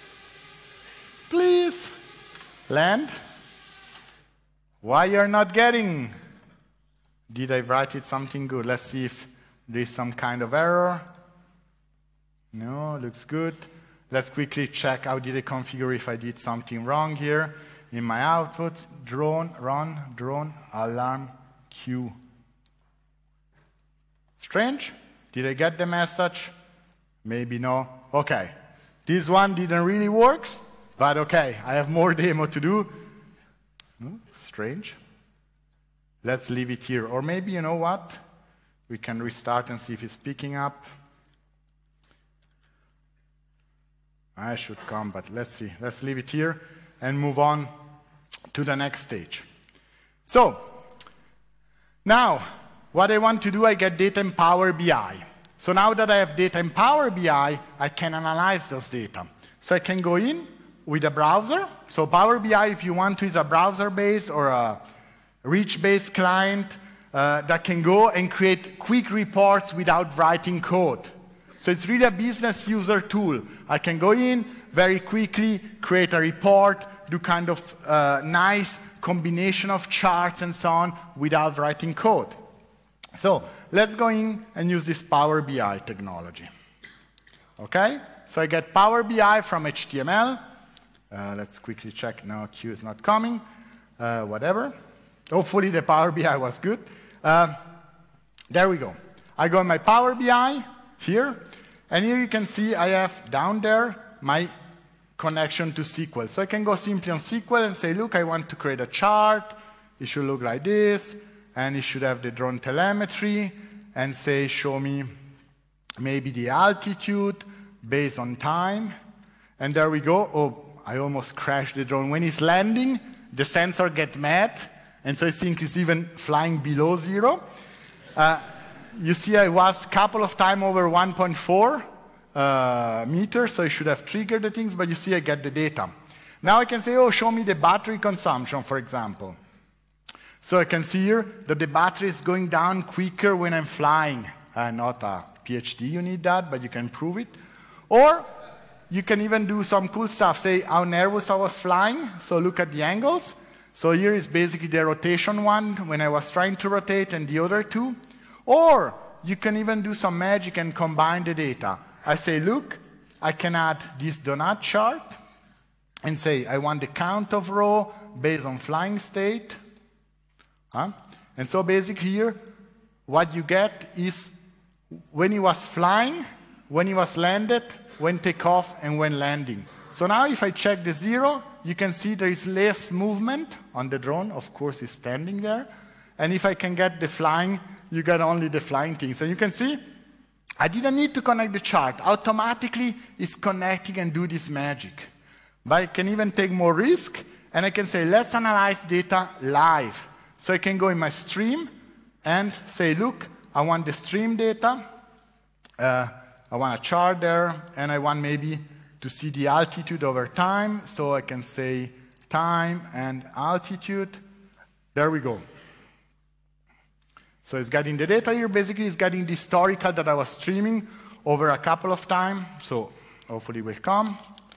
land. Why you're not getting? Did I write it something good? Let's see if there's some kind of error. No, looks good. Let's quickly check how did I configure if I did something wrong here. In my output, drone, run, drone, alarm, queue. Strange? Did I get the message? Maybe no. Okay. This one didn't really work, but okay, I have more demo to do. Strange. Let's leave it here. Or maybe, you know what? We can restart and see if it's picking up. I should come, but let's see. Let's leave it here and move on to the next stage. So, now, what I want to do, I get data in Power BI. So now that I have data in Power BI, I can analyze those data. So I can go in with a browser. So Power BI, if you want to, is a browser-based or a reach-based client that can go and create quick reports without writing code. So it's really a business user tool. I can go in very quickly, create a report, do kind of nice combination of charts and so on without writing code. So let's go in and use this Power BI technology. Okay? So I get Power BI from HTML. Let's quickly check. No, Q is not coming. Whatever. Hopefully the Power BI was good. There we go. I go in my Power BI here. And here you can see I have down there my connection to SQL. So I can go simply on SQL and say, look, I want to create a chart. It should look like this. And it should have the drone telemetry. And say, show me maybe the altitude based on time. And there we go. Oh, I almost crashed the drone. When it's landing, the sensor gets mad. And so I think it's even flying below 0. You see I was a couple of times over 1.4 meters, so I should have triggered the things, but you see I get the data. Now I can say, oh, show me the battery consumption, for example. So I can see here that the battery is going down quicker when I'm flying. Not a PhD, you need that, but you can prove it. Or you can even do some cool stuff, say how nervous I was flying, so look at the angles. So here is basically the rotation one when I was trying to rotate and the other two. Or you can even do some magic and combine the data. I say, look, I can add this donut chart and say I want the count of row based on flying state. And so basically here, what you get is when he was flying, when he was landed, when takeoff, and when landing. So now if I check the 0, you can see there is less movement on the drone. Of course, it's standing there. And if I can get the flying, you get only the flying things. And you can see, I didn't need to connect the chart. Automatically, it's connecting and do this magic. But I can even take more risk, and I can say, let's analyze data live. So I can go in my stream and say, look, I want the stream data. I want a chart there, and I want maybe to see the altitude over time. So I can say time and altitude. There we go. So it's getting the data here. Basically, it's getting the historical that I was streaming over a couple of times. So hopefully it will come.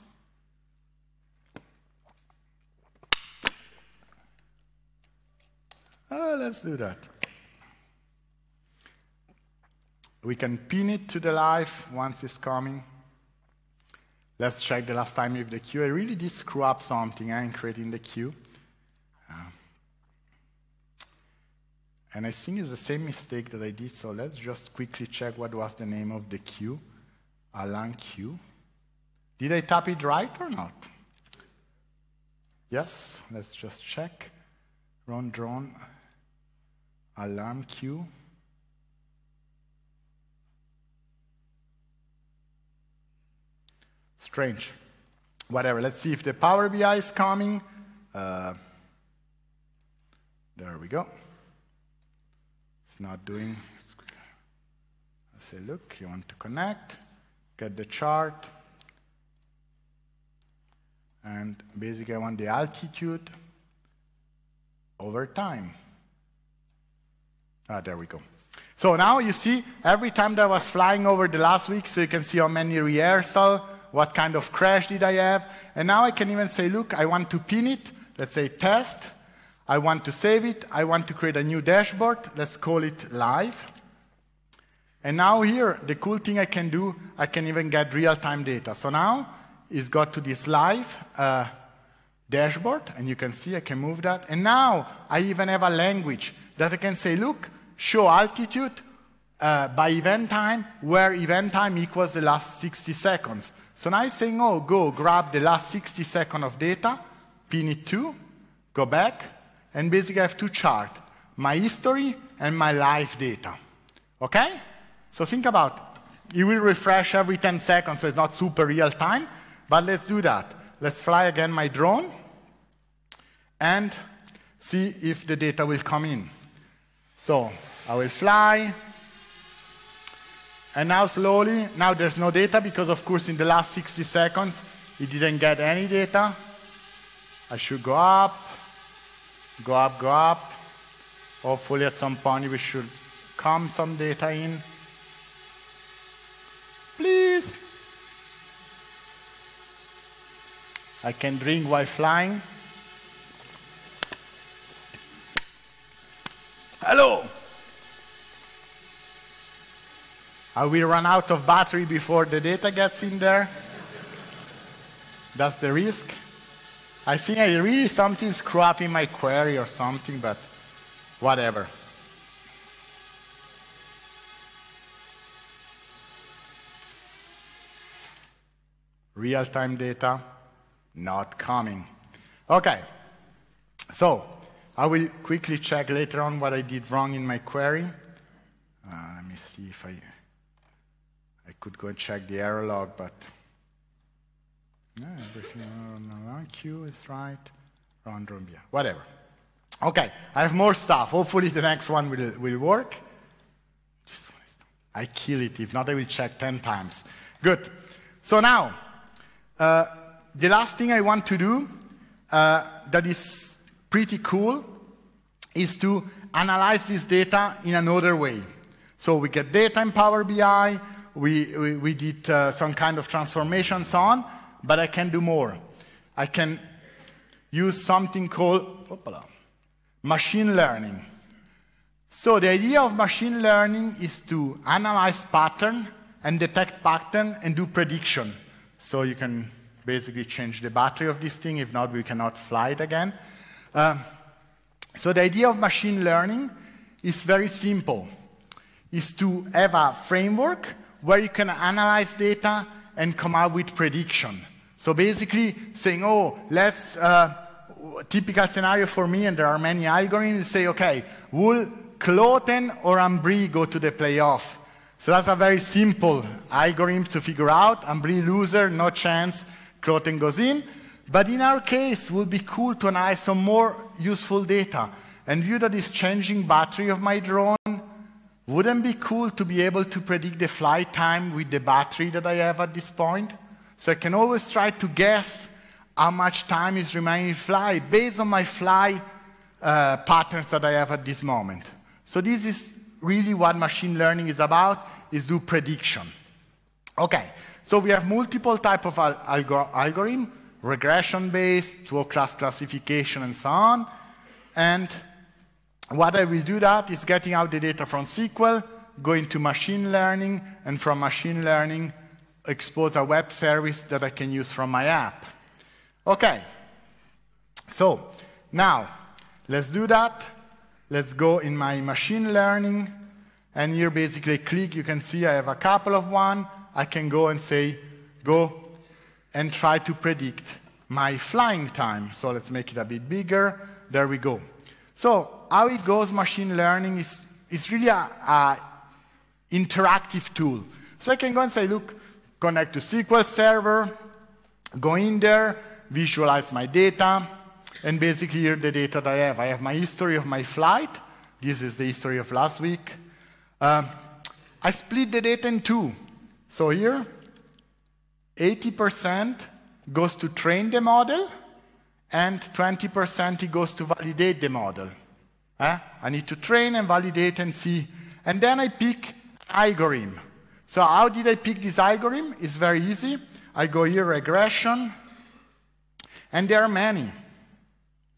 Let's do that. We can pin it to the live once it's coming. Let's check the last time with the queue. I really did screw up something in creating the queue. And I think it's the same mistake that I did, so let's just quickly check what was the name of the queue. Alarm queue. Did I type it right or not? Yes, let's just check. Run drone, alarm queue. Strange. Whatever, let's see if the Power BI is coming. There we go. It's not doing. I say, look, you want to connect, get the chart, and basically I want the altitude over time. There we go. So now you see, every time that I was flying over the last week, so you can see how many rehearsal, what kind of crash did I have, and now I can even say, look, I want to pin it Let's say test. I want to save it. I want to create a new dashboard. Let's call it live. And now here, the cool thing I can do, I can even get real-time data. So now it's got to this live dashboard, and you can see I can move that. And now I even have a language that I can say, look, show altitude by event time, where event time equals the last 60 seconds. So now it's saying, oh, go grab the last 60 seconds of data, pin it to, go back, and basically I have two charts, my history and my live data. Okay? So think about it. It will refresh every 10 seconds, so it's not super real time, but let's do that. Let's fly again my drone and see if the data will come in. So I will fly, and now slowly, now there's no data because of course in the last 60 seconds it didn't get any data. I should go up, go up, go up. Hopefully at some point we should come some data in. Please. I can drink while flying. Hello. I will run out of battery before the data gets in there. That's the risk. I think I really something screw up in my query or something, but whatever. Real-time data, not coming. Okay, so I will quickly check later on what I did wrong in my query. Let me see if I could go and check the error log, but everything on Q is right, round robin, yeah, whatever. Okay, I have more stuff. Hopefully the next one will work. I kill it. If not, I will check 10 times. Good. So now, the last thing I want to do that is pretty cool is to analyze this data in another way. So we get data in Power BI, we did some kind of transformation and so on, but I can do more. I can use something called machine learning. So the idea of machine learning is to analyze pattern and detect pattern and do prediction. So you can basically change the battery of this thing. If not, we cannot fly it again. So the idea of machine learning is very simple. Is to have a framework where you can analyze data and come up with prediction. So basically saying, oh, let's, typical scenario for me, and there are many algorithms, say, okay, will Kloten or Ambry go to the playoff? So that's a very simple algorithm to figure out. Ambry loser, no chance, Kloten goes in. But in our case, it would be cool to analyze some more useful data. And view that this changing battery of my drone, wouldn't be cool to be able to predict the flight time with the battery that I have at this point? So I can always try to guess how much time is remaining in flight based on my flight patterns that I have at this moment. So this is really what machine learning is about, is do prediction. Okay, so we have multiple types of algorithm, regression-based, two-class classification, and so on. And what I will do that is getting out the data from SQL, go into machine learning, and from machine learning, expose a web service that I can use from my app. Okay, so now let's do that. Let's go in my machine learning, and here basically click, you can see I have a couple of one. I can go and say, go and try to predict my flying time. So let's make it a bit bigger. There we go. So how it goes, machine learning is really a interactive tool. So I can go and say, look, connect to SQL Server, go in there, visualize my data, and basically here the data that I have. I have my history of my flight. This is the history of last week. I split the data in two. So here, 80% goes to train the model, and 20% it goes to validate the model. I need to train and validate and see. And then I pick algorithm. So how did I pick this algorithm? It's very easy. I go here, regression, and there are many.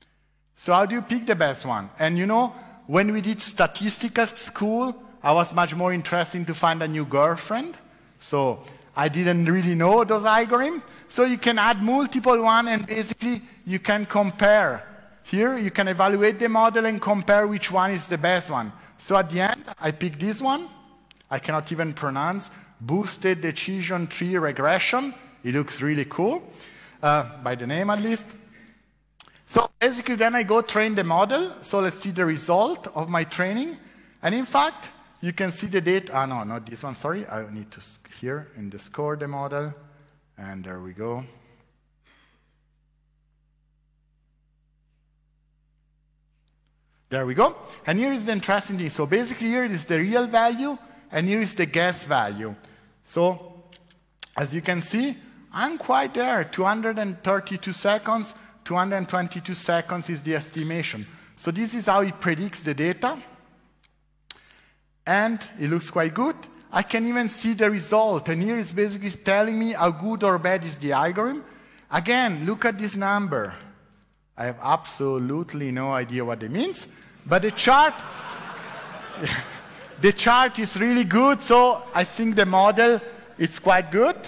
So how do you pick the best one? And you know, when we did statistics at school, I was much more interested to find a new girlfriend. So I didn't really know those algorithms. So you can add multiple one and basically you can compare. Here you can evaluate the model and compare which one is the best one. So at the end, I picked this one. I cannot even pronounce. Boosted decision tree regression. It looks really cool, by the name at least. So basically then I go train the model. So let's see the result of my training. And in fact, you can see the data. No, not this one, sorry. I need to here in the score the model. And there we go. There we go. And here is the interesting thing. So basically here it is the real value, and here is the guess value. So as you can see, I'm quite there. 232 seconds, 222 seconds is the estimation. So this is how it predicts the data. And it looks quite good. I can even see the result. And here it's basically telling me how good or bad is the algorithm. Again, look at this number. I have absolutely no idea what it means. But the chart, the chart is really good. So I think the model is quite good.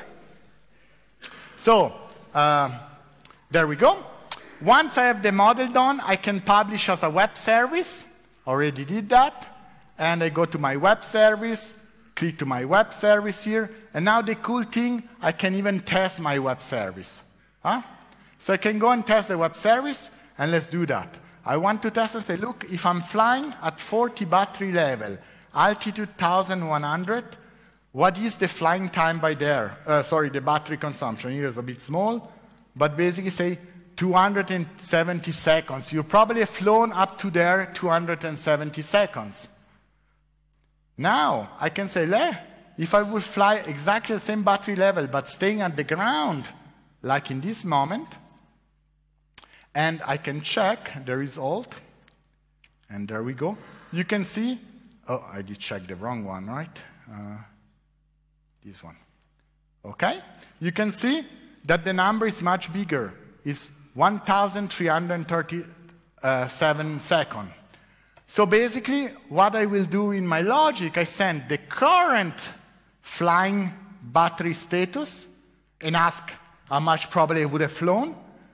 So there we go. Once I have the model done, I can publish as a web service. Already did that. And I go to my web service, click to my web service here. And now the cool thing, I can even test my web service. So I can go and test the web service, and let's do that. I want to test and say, look, if I'm flying at 40 battery level, altitude 1100, what is the flying time by there? The battery consumption. Here is a bit small, but basically say 270 seconds. You probably have flown up to there 270 seconds. Now, I can say, if I would fly exactly the same battery level, but staying at the ground, like in this moment, and I can check the result, and there we go. You can see, oh, I did check the wrong one, right? This one. Okay? You can see that the number is much bigger. It's 1,337 seconds. So basically, what I will do in my logic, I send the current flying battery status and ask how much probably I would have flown.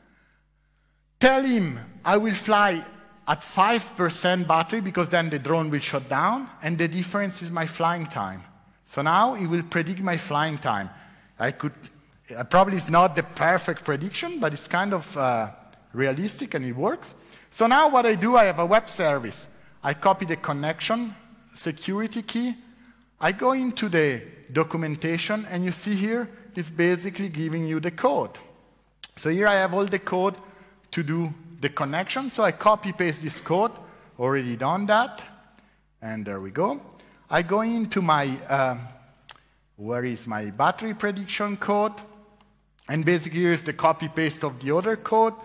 Tell him I will fly at 5% battery because then the drone will shut down, and the difference is my flying time. So now it will predict my flying time. Probably it's not the perfect prediction, but it's kind of realistic and it works. So now what I do, I have a web service. I copy the connection security key. I go into the documentation, and you see here, it's basically giving you the code. So here I have all the code to do the connection. So I copy-paste this code, already done that. And there we go. I go into my, where is my battery prediction code? And basically here's the copy-paste of the other code.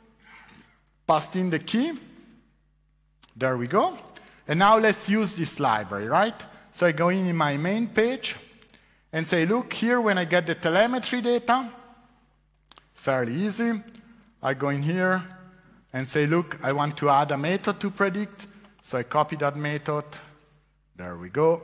Passed in the key. There we go. And now let's use this library, right? So I go in my main page and say, look, here when I get the telemetry data, fairly easy. I go in here and say, look, I want to add a method to predict. So I copy that method. There we go.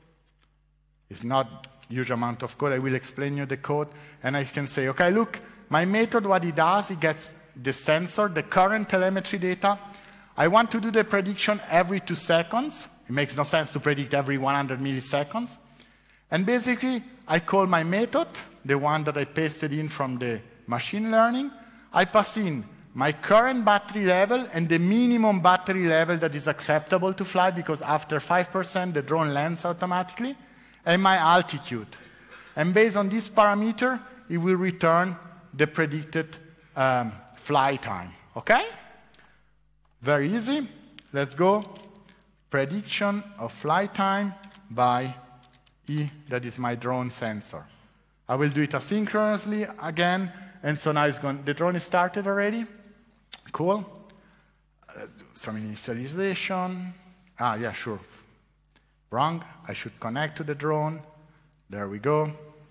It's not a huge amount of code. I will explain you the code. And I can say, okay, look, my method, what it does, it gets the sensor, the current telemetry data. I want to do the prediction every 2 seconds. It makes no sense to predict every 100 milliseconds. And basically, I call my method, the one that I pasted in from the machine learning. I pass in my current battery level and the minimum battery level that is acceptable to fly, because after 5% the drone lands automatically, and my altitude. And based on this parameter, it will return the predicted fly time. Okay? Very easy. Let's go. Prediction of flight time by E, that is my drone sensor. I will do it asynchronously again, and so now the drone is started already. Cool. Let's do some initialization. Yeah, sure. Wrong. I should connect to the drone. There we go.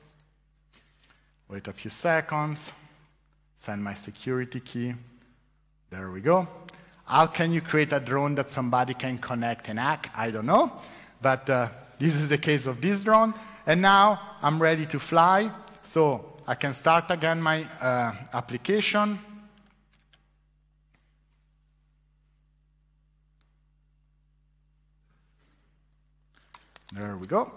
Wait a few seconds. Send my security key. There we go. How can you create a drone that somebody can connect and hack? I don't know. But this is the case of this drone. And now I'm ready to fly. So I can start again my application. There we go.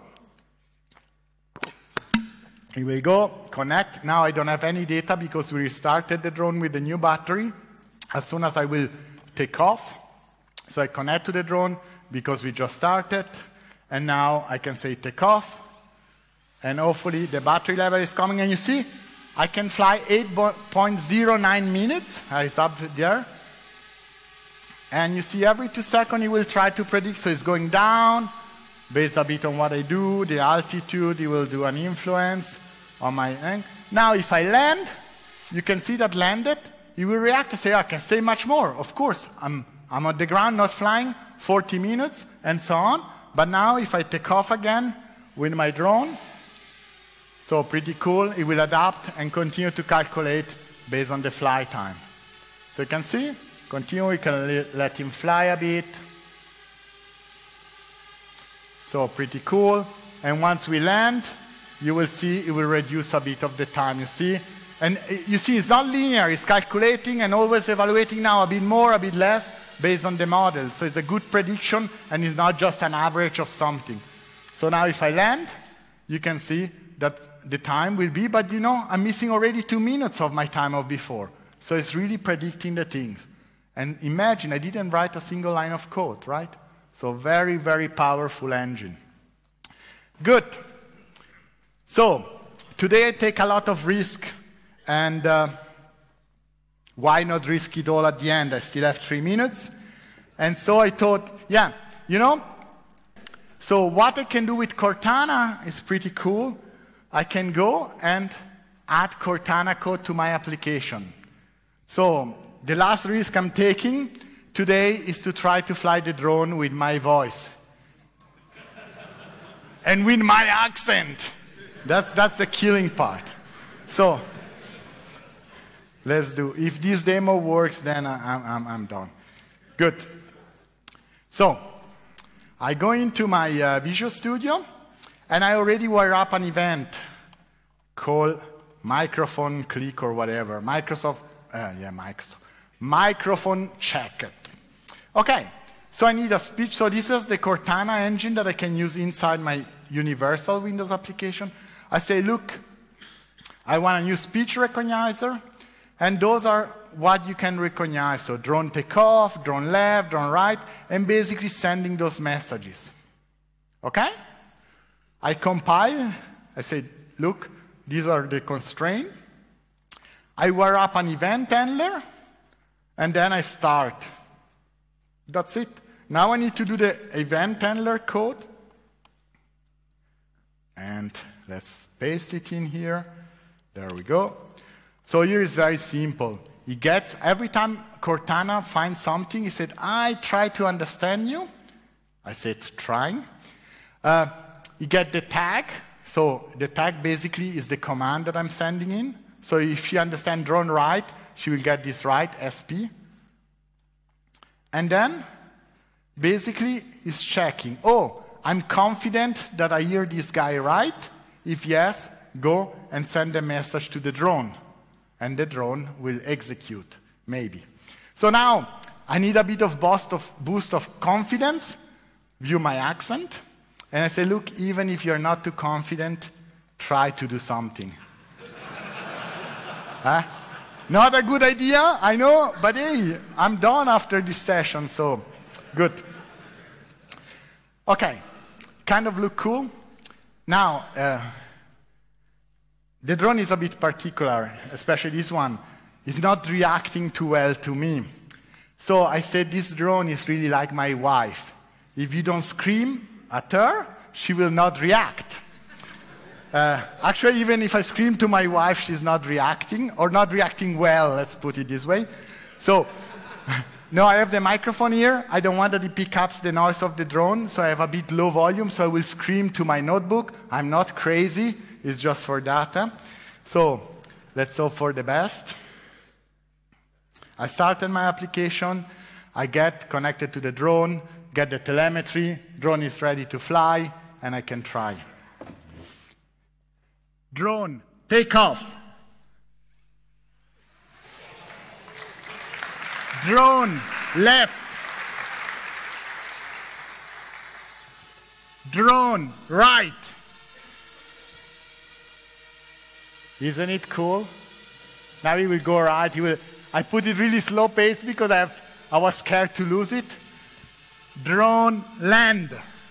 Here we go, connect. Now I don't have any data because we restarted the drone with the new battery. As soon as I will take off, so I connect to the drone because we just started. And now I can say take off. And hopefully the battery level is coming. And you see, I can fly 8.09 minutes. It's up there. And you see every 2 seconds it will try to predict. So it's going down. Based a bit on what I do, the altitude, it will do an influence on my angle. Now, if I land, you can see that landed. It will react and say, I can stay much more. Of course, I'm on the ground, not flying, 40 minutes, and so on. But now, if I take off again with my drone, so pretty cool, it will adapt and continue to calculate based on the fly time. So you can see, continue, we can let him fly a bit. So pretty cool. And once we land, you will see it will reduce a bit of the time, you see. And you see it's not linear, it's calculating and always evaluating now a bit more, a bit less, based on the model. So it's a good prediction and it's not just an average of something. So now if I land, you can see that the time will be, but you know, I'm missing already 2 minutes of my time of before. So it's really predicting the things. And imagine, I didn't write a single line of code, right? So very, very powerful engine. Good. So today I take a lot of risk, and why not risk it all at the end? I still have 3 minutes. And so I thought, yeah, you know, so what I can do with Cortana is pretty cool. I can go and add Cortana code to my application. So the last risk I'm taking today is to try to fly the drone with my voice. And with my accent. That's the killing part. So, let's do. If this demo works, then I'm done. Good. So, I go into my Visual Studio, and I already wire up an event called microphone click or whatever. Microphone check it. Okay, so I need a speech. So this is the Cortana engine that I can use inside my universal Windows application. I say, look, I want a new speech recognizer, and those are what you can recognize. So drone takeoff, drone left, drone right, and basically sending those messages. Okay? I compile. I say, look, these are the constraints. I wire up an event handler, and then I start. That's it. Now I need to do the event handler code. And let's paste it in here. There we go. So here is very simple. He gets, every time Cortana finds something, he said, I try to understand you. I said, trying. You get the tag. So the tag basically is the command that I'm sending in. So if she understands drone right, she will get this right, SP. And then, basically, it's checking. Oh, I'm confident that I hear this guy right. If yes, go and send a message to the drone. And the drone will execute, maybe. So now, I need a bit of boost of confidence. View my accent. And I say, look, even if you're not too confident, try to do something. Huh? Not a good idea, I know, but hey, I'm done after this session, so good. Okay, kind of look cool. Now, the drone is a bit particular, especially this one. It's not reacting too well to me. So I said this drone is really like my wife. If you don't scream at her, she will not react. Actually, even if I scream to my wife, she's not reacting, or not reacting well, let's put it this way. So, now I have the microphone here. I don't want that it picks up the noise of the drone, so I have a bit low volume, so I will scream to my notebook. I'm not crazy, it's just for data. So, let's hope for the best. I started my application. I get connected to the drone, get the telemetry, drone is ready to fly, and I can try. Drone, take off. Drone, left. Drone, right. Isn't it cool? Now he will go right. I put it really slow pace because I was scared to lose it. Drone, land.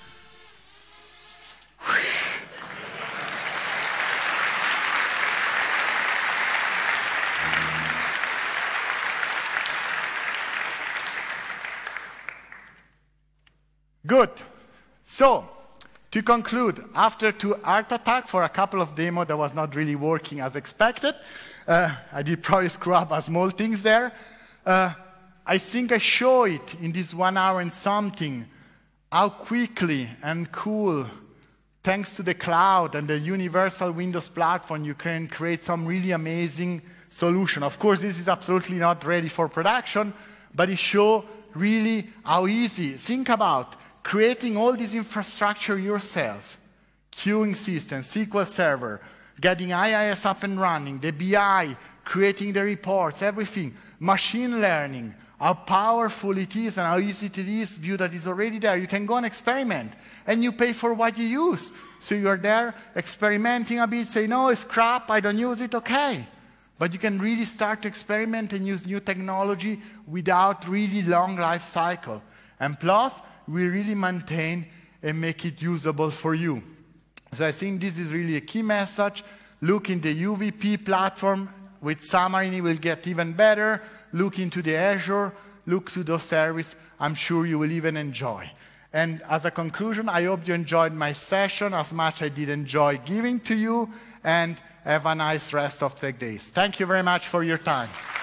Good. So, to conclude, after 2 Art Attack for a couple of demos that was not really working as expected, I did probably screw up a small things there. I think I show it in this 1 hour and something, how quickly and cool, thanks to the cloud and the universal Windows platform, you can create some really amazing solution. Of course, this is absolutely not ready for production, but it shows really how easy. Think about creating all this infrastructure yourself, queuing systems, SQL Server, getting IIS up and running, the BI, creating the reports, everything, machine learning, how powerful it is and how easy it is, view that is already there. You can go and experiment, and you pay for what you use. So you're there experimenting a bit, say, no, it's crap, I don't use it, okay. But you can really start to experiment and use new technology without really long life cycle. And plus, we really maintain and make it usable for you. So I think this is really a key message. Look in the UVP platform. With Xamarin, it will get even better. Look into the Azure. Look to those services. I'm sure you will even enjoy. And as a conclusion, I hope you enjoyed my session as much as I did enjoy giving to you. And have a nice rest of the days. Thank you very much for your time.